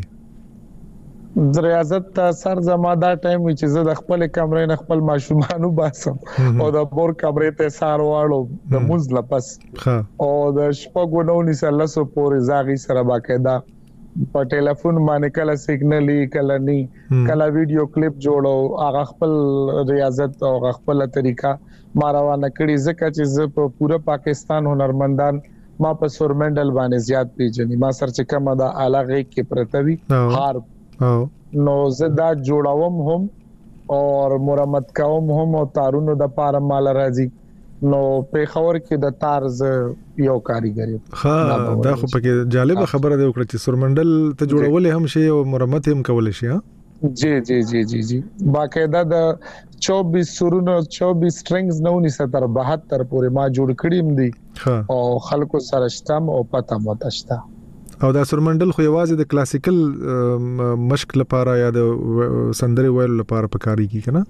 S2: د ریاضت ته سر زما دا ټایم چې زه د خپل کمرې نه خپل ماشومانو باسم او د بور کمرې ته سار واړو د موز لپس او د شپږو نو نسله سو پورې زاغي سره باقاعده په ټلیفون باندې کله سیګنل کله ني کله ویډیو کلیپ جوړو هغه خپل ریاضت او خپل طریقہ ماروانه کړی ځکه چې زه په پورا پاکستان هنرمندان ما په سورمنډل باندې زیات پیژني ما سر چې کومه دا اعلی غي کې پرتوي هار نو زدا جوړاوم هم او مرمت کوم هم او تارونو د پاره مال راځي نو په خبر کې د طرز یو کاریګری
S1: ها دا خو پکې جالب خبره دی وکړه چې سورمنډل ته جوړول هم شي او مرمت هم کول شي ها
S2: جی جی جی جی جی باقاعده د چوبیس سرونو چوبیس سټرنګز نو ني ستر بہتر پورې ما جوړ کړیم دي او خلکو سره شتم او پته مو تشتا
S1: او دا سورمنډل خو یوازې د کلاسیکل مشق لپاره یا د سندري ویل لپاره پکاري کی کنه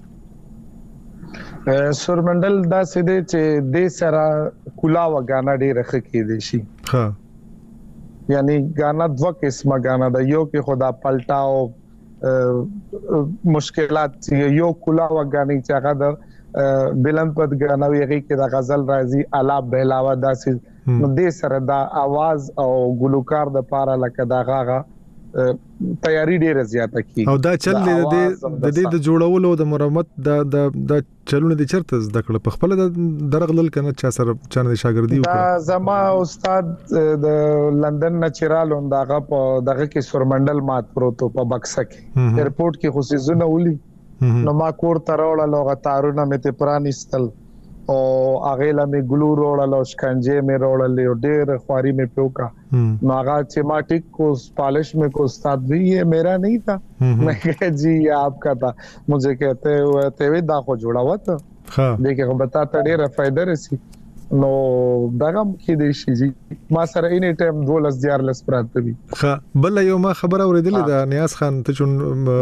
S2: سورمنډل دا سده چې د سره کلا و غانا ډېر رخ کې دي شي
S1: ها
S2: یعنی غانا دوه قسمه غانا د یو کې خدا پلټاو مشکلات یو کلا وګانی چې هغه د بلند پد غنوي هغه کې د غزل راځي الاپ بهلاوه داسې نو دې سره دا आवाज او ګلوکار د پاره لکه دا غاغه تیاری ډیره زیاته کی
S1: او دا چل د د د جوړولو د مرمت د د د چلونه د چرته زده کړ په خپل د درغلل کنه چا سره چانه شاګردي
S2: وکړه دا زما استاد د لندن نچرال انداغه په دغه کې سورمنډل مات پروتو په بکسه کې ایرپورټ کې خصوصونه ولي نو ما کور تروړه لوغه تارونه مې ته پرانیستل او هغه لا مې ګلو وروړل او شکنجه مې وروړل ډېر خواري مې پوکا نو هغه چې ما ټیک کو پالش में को उस्ताद भी ये मेरा नहीं था मैं कहा जी ये आपका था मुझे कहते हुए तेवे दा को जोड़ा हुआ था हां देखिए बताता ډېر فائدہ رسی نو دغه کې دی شي جی ما سره اینی ټایم دولس دیار لس پراته دي
S1: ها بل یو ما خبر اوریدلې دا نیاز خان ته چون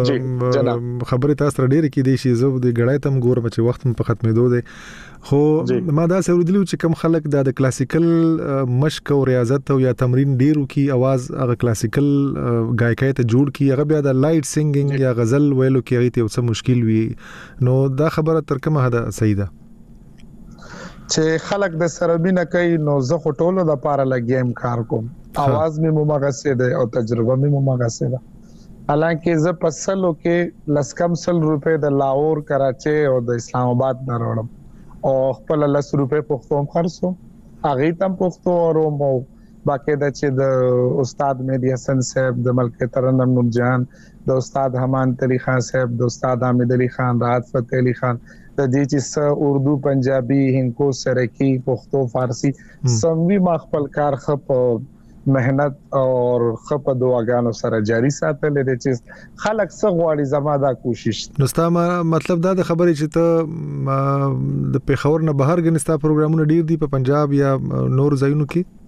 S1: خبره تاسو ډېر کې دی شي زه د غړای تم ګور بچ وخت په ختمېدو دی خو ما دا اوریدلې چې کم خلک د کلاسیکل مشق او ریاضت او یا تمرین ډیرو کې आवाज هغه کلاسیکل غایکای ته جوړ کی هغه بیا د لایټ سینګینګ یا غزل ویلو کې هغه ته څه مشکل وي نو دا خبره تر کومه حد صحیح ده
S2: چې خلک د سربینه کوي نو زه خټولو د پاره لګیم کار کوم आवाज می ممغسه ده او تجربه می ممغسه ده حالانکه زه پسلو کې لسکم سل روپے د لاهور کراچي او د اسلام آباد نه راوړم او خپل لس روپے پښتو خرڅو هغه تم پښتو او مو باقاعده چې د استاد مهدی حسن صاحب د ملک ترنم نور جان د استاد حمان علی خان صاحب د استاد حامد علی خان راحت فتح علی خان د دې چې اردو پنجابي هندکو سرکی پښتو فارسی سموي ما خپل کار خپ مهنت او خپ دواګانو سره جاری ساتل دي چې خلک څه غواړي زما دا کوشش
S1: نو ستا مطلب دا د خبرې چې ته د پیښور نه بهر غنستا پروګرامونه ډیر دي په پنجاب یا نور ځایونو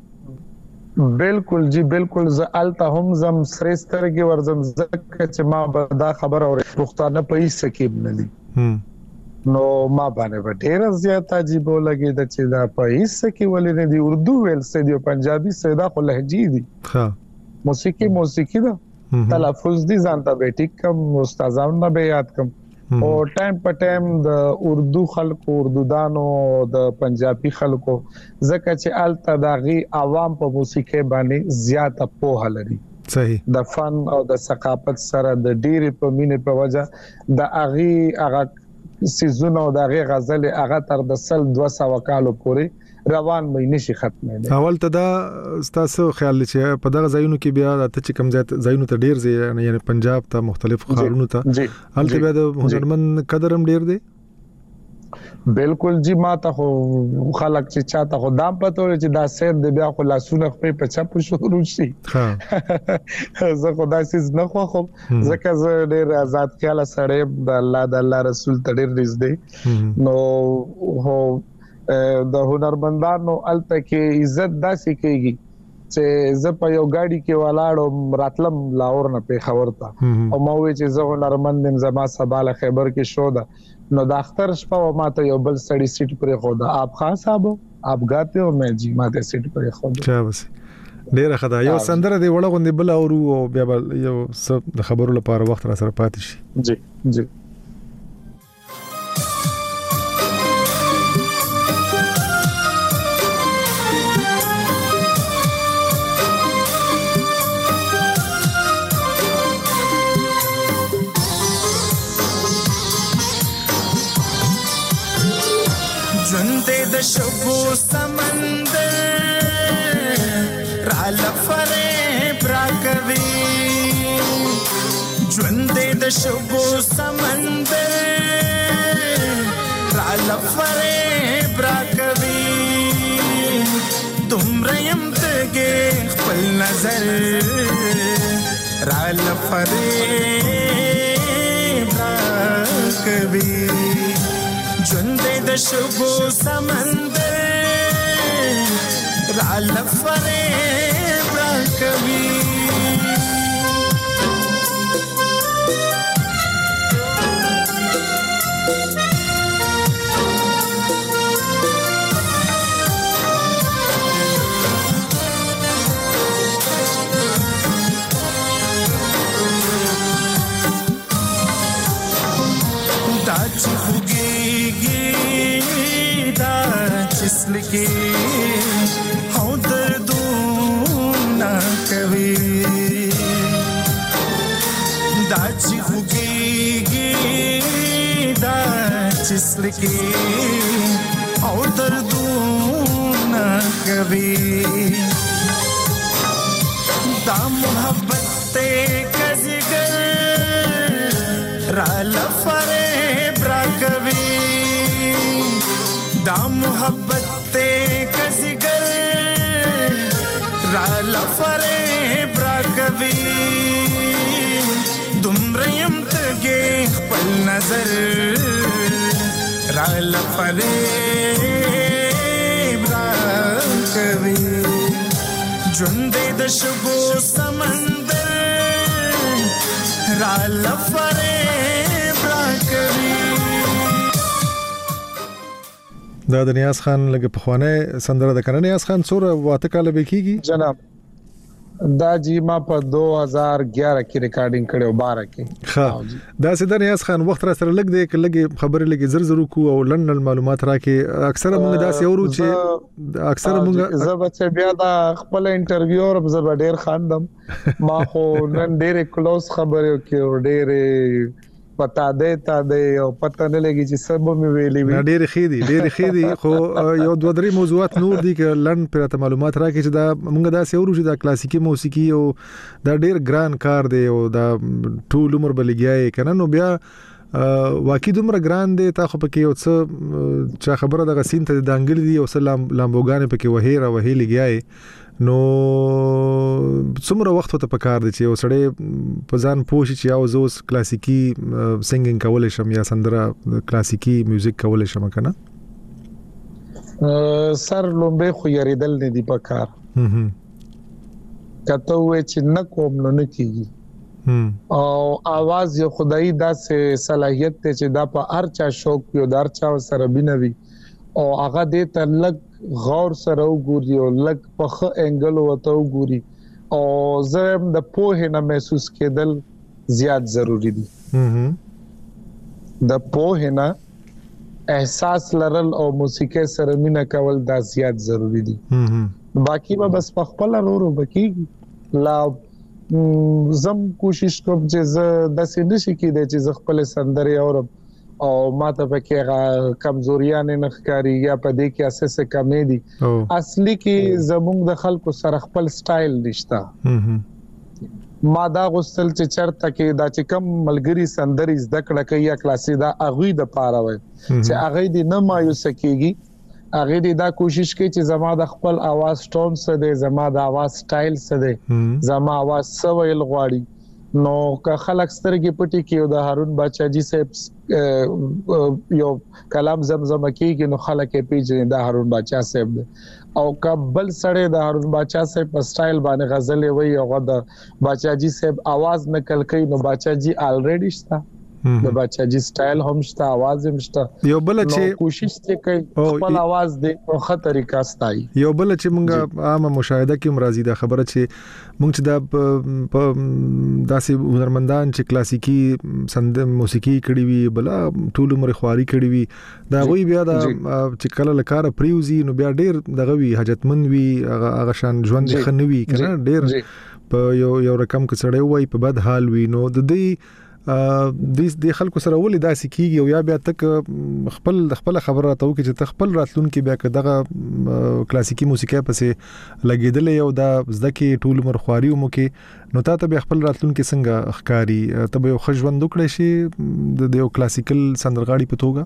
S1: کې
S2: بالکل جی بالکل ز الته هم زم سرستر کې ورزم زکه چې ما دا خبر اور پښتانه په سکیب نه دي نو ما باندې ډېر زیات عجیب ولګي د چې دا په هیڅ کې ولې نه دی اردو ویل سې دی پنجابي سې دا خو لهجې دي ها موسیقي موسیقي دا تلفظ دي ځانته به ټیک کم استادانو نه به یاد کم او ټایم په ټایم د اردو خلکو اردو دانو د پنجابي خلکو ځکه چې الته داغي عوام په موسیقي باندې زیات په لري
S1: صحیح
S2: د فن او د ثقافت سره د ډېر په مینه په وجه د اغي اغه سيزونه او دغه غزل هغه تر د سل دوه سوه کالو پورې روان مې نشي ختمه دي
S1: اول ته دا تاسو خیال چې په دغه ځایونو کې بیا د چې کم ځای ځایونو ته ډیر زی یعنی پنجاب ته مختلف خارونو ته هلته بیا د هنرمن قدرم ډیر دی
S2: بالکل جی ما ته خو خلک چې چاته خو دام پته ولې چې دا سید د بیا خو لاسونه خپې په چپ شروع شي ها زه خدای سیز نه خو خو ځکه زه ډېر آزاد خیال سره د الله د الله رسول ته ډېر نږدې نو هو د هنرمندانو الته کې عزت داسې کېږي چې زه په یو ګاډي کې ولاړم راتلم لاهور نه پیښور ته او ما وی چې زه هنرمند زما سباله خیبر کې شو ده نو د اختر شپه ماته یو بل سړی سیټ پرې خو دا آپ خان صاحب آپ غاته او مې جی ماته سیټ پرې خو
S1: چا بس ډیر خدای یو سندره دی وړه غوندې بل او بیا یو څه د خبرو لپاره وخت را سره پاتې شي
S2: جی جی
S3: شبو سمندر را لفریب را کوي ژوند د شبو سمندر را لفریب را کوي دومره يم تګ خپل نظر را لفریب را کوي ژوند د شبو سمندر را لفریب را کوي کې او دردونه کوي دا چې خوږیږي دا چې سلکي او دردونه کوي دا محبت ته کزګر را لفریب را کوي دا محبت ته کزګر را لفریب را کوي دمریم تګي خپل نظر را لفریب را کوي ژوند د شګو سمندر را لفریب را کوي.
S1: دا د نیاز خان لګ په خوانه سندره د کنه نیاز خان سور واته کال به کیږي
S2: جناب دا جی ما په دو ہزار گیارہ کې ریکارډینګ کړو بارہ کې
S1: ها دا سید نیاز خان وخت را سره لګ دی ک لګ خبرې لګ زر زر کو او لندن معلومات راکې اکثر موږ دا سيورو چې اکثر موږ
S2: زبته بیا دا خپل انټرویو اور زبر ډیر خاندم ما خو نن ډیر کلوز خبرې کې ډیر پتا دې تا دې او پتا نه لګي چې سبب مې ویلې وي
S1: ډېر خېدي ډېر خېدي خو یو دوه درې موضوعات نور دي ک لند پر معلومات راکې چې دا موږ دا سيورو چې دا کلاسیکي موسیقي او دا ډېر ګران کار دی او دا ټول عمر بلګیای کنه نو بیا واقعي دومره ګران دی تا خو پکې یو څه چا خبره د غسین ته د انګل دی او سلام لامبوګان پکې وهیره وهې لګیای نو څومره وخت ته پکار دي چې وسړې په ځان پوښي چې او زوس کلاسیکي سنگینګ کول شم یا سندره کلاسیکي میوزیک کول شم کنه
S2: سر لومبه خو یریدل نه دی پکار هم کته وې چې نه کوم نو نه کیږي او आवाज یو خدای داسې صلاحیت ته چې دا په هر چا شوق یو دار چا سره بنوي او هغه دې ته لګ غور سره وګوري او لګ په خ انګل وته وګوري او زم د پوهه نه محسوس کېدل زیات ضروری دي د پوهه نه احساس لرل او موسیقي سره مینا کول دا زیات ضروری دي باقی به بس په خپل ورو بکی لا زم کوشش کوم چې زه د سینې کې د چې خپل سندري اورم او ماته پکې کمزوریاں نه ښکاری یا په دې کې اساسه کمې دي اصلي کې زموږ د خلکو سره خپل سټایل نشته ما دا غوستل چې چرته کې دا چې کم ملګری سندري زده کړه کوي یا کلاسي دا اغوی د پاره وي چې اغوی دې نه مایوس کیږي اغه دې دا کوشش کوي چې زما د خپل आवाज ټون سره د زما د आवाज سټایل سره زما आवाज سویل غواړي نو که خلک سترګې پټي کې د هارون بچا جی صاحب یو کلام زمزم کېږي نو خلک یې پیژني د هارون بچا صاحب او کبل سړی د هارون بچا صاحب په سټایل باندې غزل وي او د بچا جی صاحب आवाज نقل کوي نو بچا جی الریډي شته د بچا جی سټایل هم شته आवाज هم شته
S1: یو بل چې
S2: کوشش کوي خپل आवाज دې په خه طریقه ستای
S1: یو بل چې موږ عامه مشاهده کې مرضی دا خبره چې موږ چې دا داسې هنرمندان چې کلاسیکي سند موسیقي کړي وي بل ټول عمر خواري کړي وي دا غوي بیا دا چې کله لکاره پریوزي نو بیا ډېر دغه وی حاجتمن وي هغه شان ژوند خنوي کنه ډېر په یو یو رقم کې سړی وای په بد حال وي نو د دې د دې خلکو سره ولې داسې کیږي او یا بیا تک خپل خپل خبره راته وکړي چې خپل راتلون کې بیا دغه کلاسیکي موسیقي پسې لګیدلې او دا زده کې ټول عمر خواري مو کې نو تاسو به خپل راتلون کې څنګه ښکاری ته به خوشوند وکړي شي د یو کلاسیکل سندرغاړي په توګه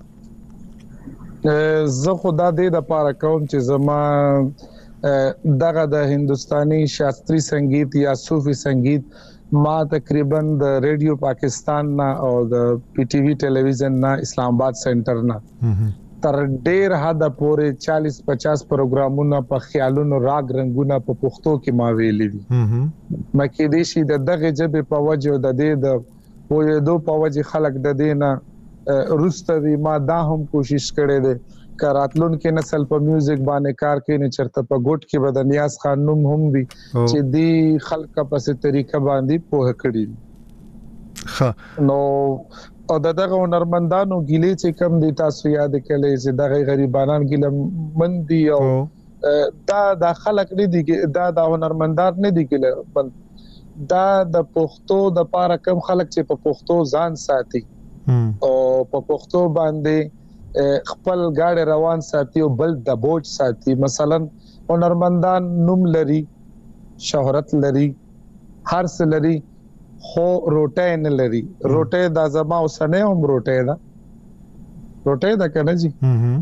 S2: زه خدا دې د پاره کوم چې زما دغه د هندستاني شاستري سنگیت یا صوفي سنگیت ما تقریبا د ریډیو پاکستان نه او د پی ټي وی ټلویزیون نه اسلام آباد سنټر نه تر ډیر حد پورې چالیس پچاس پروګرامونه په خیالونو راګ رنگونه په پښتو کې ما ویلي دي مکه دې شي د دغه جبه په وجه د دې د وې دو په وجه خلک د دې نه روستوي ما دا هم کوشش کړې ده کراتلون کې نسل په میوزیک باندې کار کوي نه چرته په ګوټ کې بدنیاز خانوم هم وي چې دی خلک په څه طریقه باندې پوهه کړی ها نو او دغه هنرمندانو ګیلې چې کم دي تاسو یاد کړئ چې دغه غریبانان ګیله مندي او دا د خلک نه دي دا د هنرمندان نه دي ګیله دا د پښتو د پاره کم خلک چې په پښتو ځان ساتي او په پښتو باندې خپل گاډي روان ساتي او بل د بوج ساتي. مثلا هنرمندان نوم لري، شهرت لري، هر څه لري، خو روټه نه لري. روټه د زما اوسنه هم روټه ده روټه ده کنه جی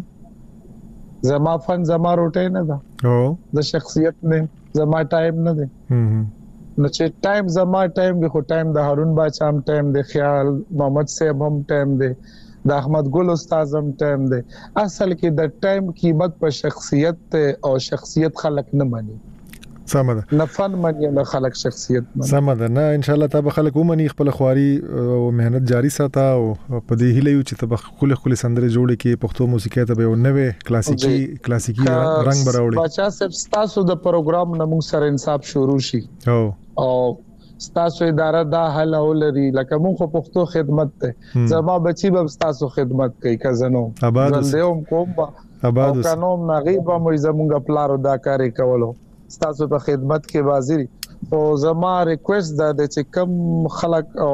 S2: زما فن زما روټه نه ده او د شخصیت نه زما ټایم نه ده. نو چې ټایم زما ټایم دی خو ټایم د هارون باچا هم ټایم دی، خیال محمد صاحب هم ټایم دی، د احمد ګل استاد هم ټایم دی. اصل کې د ټایم قیمت په شخصیت او شخصیت خلک نه مانی.
S1: سمه ده.
S2: نه فن مانی نه خلک شخصیت مانی.
S1: سمه ده. نه ان شاء الله تاسو خلک ومني خپل خواري او مهنت جاری ساته او په دې هیله یو چې تاسو خپل خپل سندره جوړ کې پښتو موسیقي ته به نوې کلاسیکي کلاسیکي رنگ براوړي.
S2: باچا صاحب تاسو د پروګرام نمو سره انصاف شروع شي
S1: او
S2: او تاسو اداره دا حل ولري لکه مونږ په پښتو خدمت ته زما بچي به تاسو خدمت کوي کزنو زلدهم کوم با او قانون نغيبه مې زمونږ پلارو دا کاری کولو تاسو په خدمت کې حاضر او زما ریکوست دا چې کم خلک او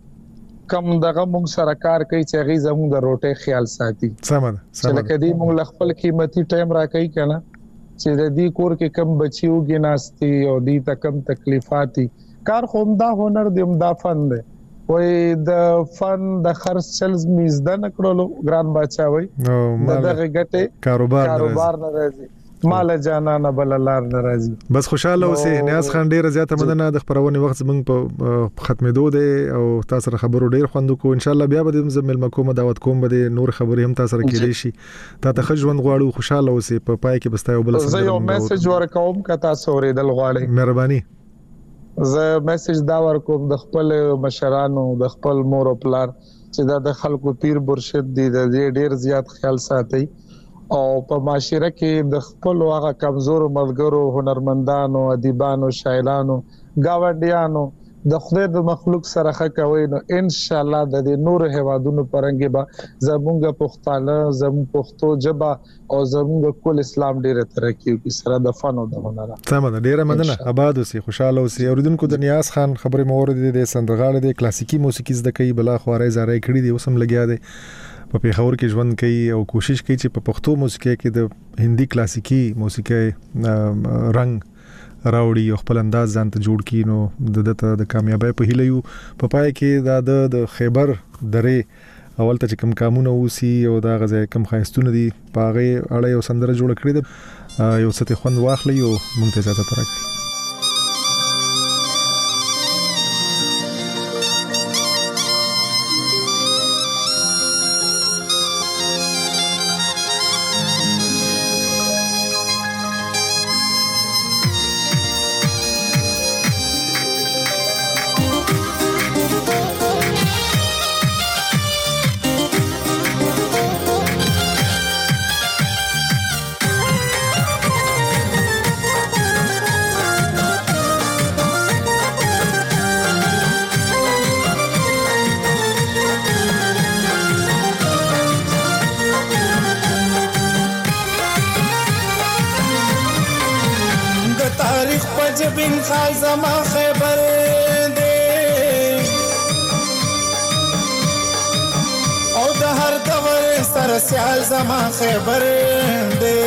S2: کم دغه مونږ سره کار کوي چې غي زمونږ د روټه خیال ساتي.
S1: سمه ده.
S2: چې لکه دې مونږ خپل قیمتي ټایم را کوي کنه چې د دې کور کې کم بچیو ګناستي او دې ته کم تکلیفاتي کار خوم دا هنر دی دا فن دی وای د فن د خرڅ چلز میزده نکړلو ګران بچا وای دغه ګټه کاروبار کاروبار نه راځي مال جانانه بل لار ناراضي.
S1: بس خوشاله اوسه. نیاز خان ډیره زیاته مننه د خبرونه وخت زمنګ په ختمېدو دی او تاسو سره خبرو ډیر خوند کو. ان شاء الله بیا به زمل مکومه دعوت کوم به نور خبرې هم تاسو سره کېدې شي. تا ته خجوند غواړو خوشاله اوسه په پای کې بستایو بل
S2: سره. زه یو میسج ورکوم که تاسو ورېدل غواړئ
S1: مهرباني.
S2: زه میسج دا ورکوم د خپل مشرانو د خپل مور او پلار چې دا د خلکو پیر مرشد دي د دې ډیر زیات خیال ساتي او په معاشره کې د خپل هغه کمزور ملګرو هنرمندانو ادیبانو شاعرانو گاونډیانو د خدای د مخلوق سره ښه کوي نو ان شاء الله د دې نور هوادونو پرنګي به زمونږ پښتانه زموږ پښتو جبا او زموږ کول اسلام ډیره ترقی کوي سره د فن او د هنر.
S1: سمه ده. ډیره مننه. آباد اوسئ خوشاله اوسئ. اوریدونکو د نیاز خان خبرې مورد د سندرغاړي د کلاسیکي موسیقي زده کوي بلا خوارې زارې کړې دي وسم لګیا دي په پیښور کې ژوند کوي او کوشش کوي چې په پښتو موسیقي کې د هندي کلاسیکي موسیقي رنگ راوړي او خپل انداز ځان ته جوړ کړي نو د دته د کامیابی په هیله یو په پای کې د د خیبر درې اول ته کم کامونه وسی او دا غزه کم خاستونه دي پاغه اړه یو سندره جوړ کړی د یو څه خوند واخلي او مونږ ته اجازه راکړي.
S3: بن خال زما خیبر دے او د هر دور سر سیال زما خیبر دے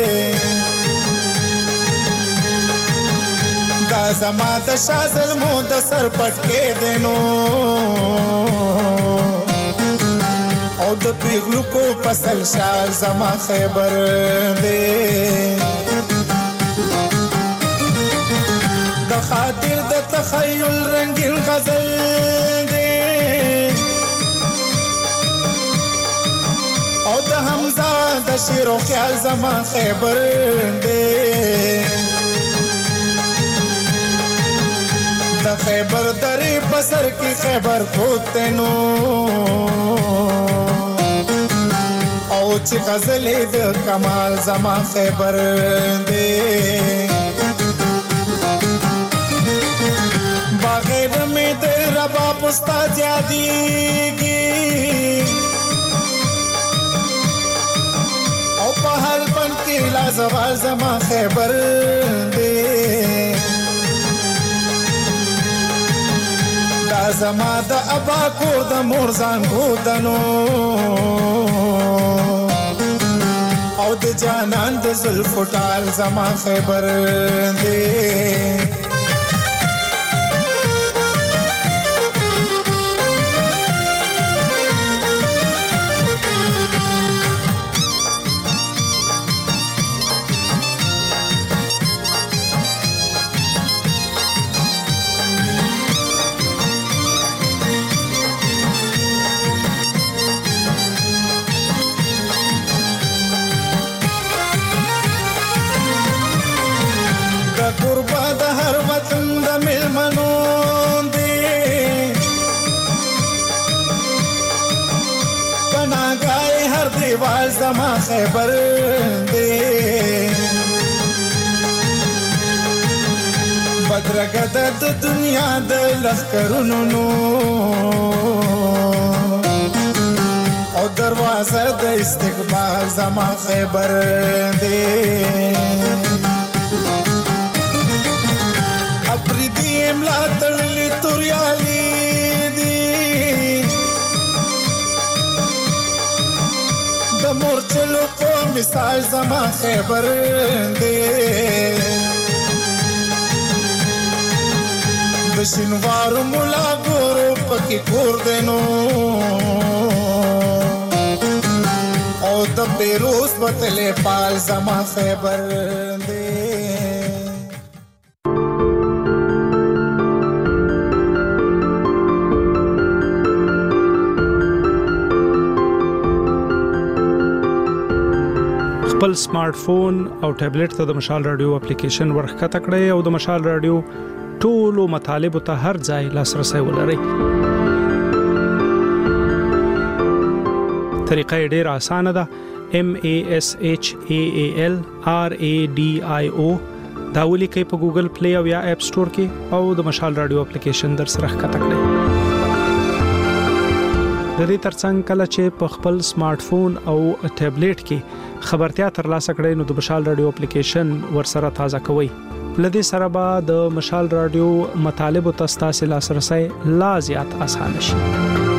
S3: دا زما د شازل مو د سر پټکې دینو او د پیغلو کو پسل شال زما خیبر دے خاطر د تخیل رنگین غزل دے او د حمزه د شعر او خیال زما خیبر دے د خیبر درې پسر کی خیبر پروت نو او چې غزل د کمال زما خیبر دے بغیر میں تیرا باپ استاد یادی کی زوال زما خیبر دی دا زما د ابا کور د مور زانګو دنو او د جانان د زلفو ټال زما خیبر دی دیوال زما خیبر دی بدرګه د دنیا د لخرونو نو او دروازه د استقبال زما خیبر دی اپریدی املا تړلې توریالي مورچلو په مثال زما خیبر دی د شینوارو مولا ګورو پکې کور دینو او د بیروس بتلې پال زما خیبر دی خپل سمارټ فون او ټابلیټ ته د مشال رادیو اپلیکیشن ورخکته کړئ او د مشال رادیو ټولو مطالب ته هر ځای لاسرسي ولرئ. طریقه ډیره اسانه ده. M A S H A A L R A D I O دا ولیکئ په ګوګل پلی او یا اپ سٹور کې او د مشال رادیو اپلیکیشن در سره ښکته کړئ. د دې ترڅنګ کله چې په خپل سمارټ فون او ټابلیټ کې خبرتیا ترلاسه کړئ نو د مشال رادیو اپلیکیشن ورسره تازه کوئ. لدې سره به د مشال رادیو مطالب او تاسو لاسرسي لا زیات اسانه شي.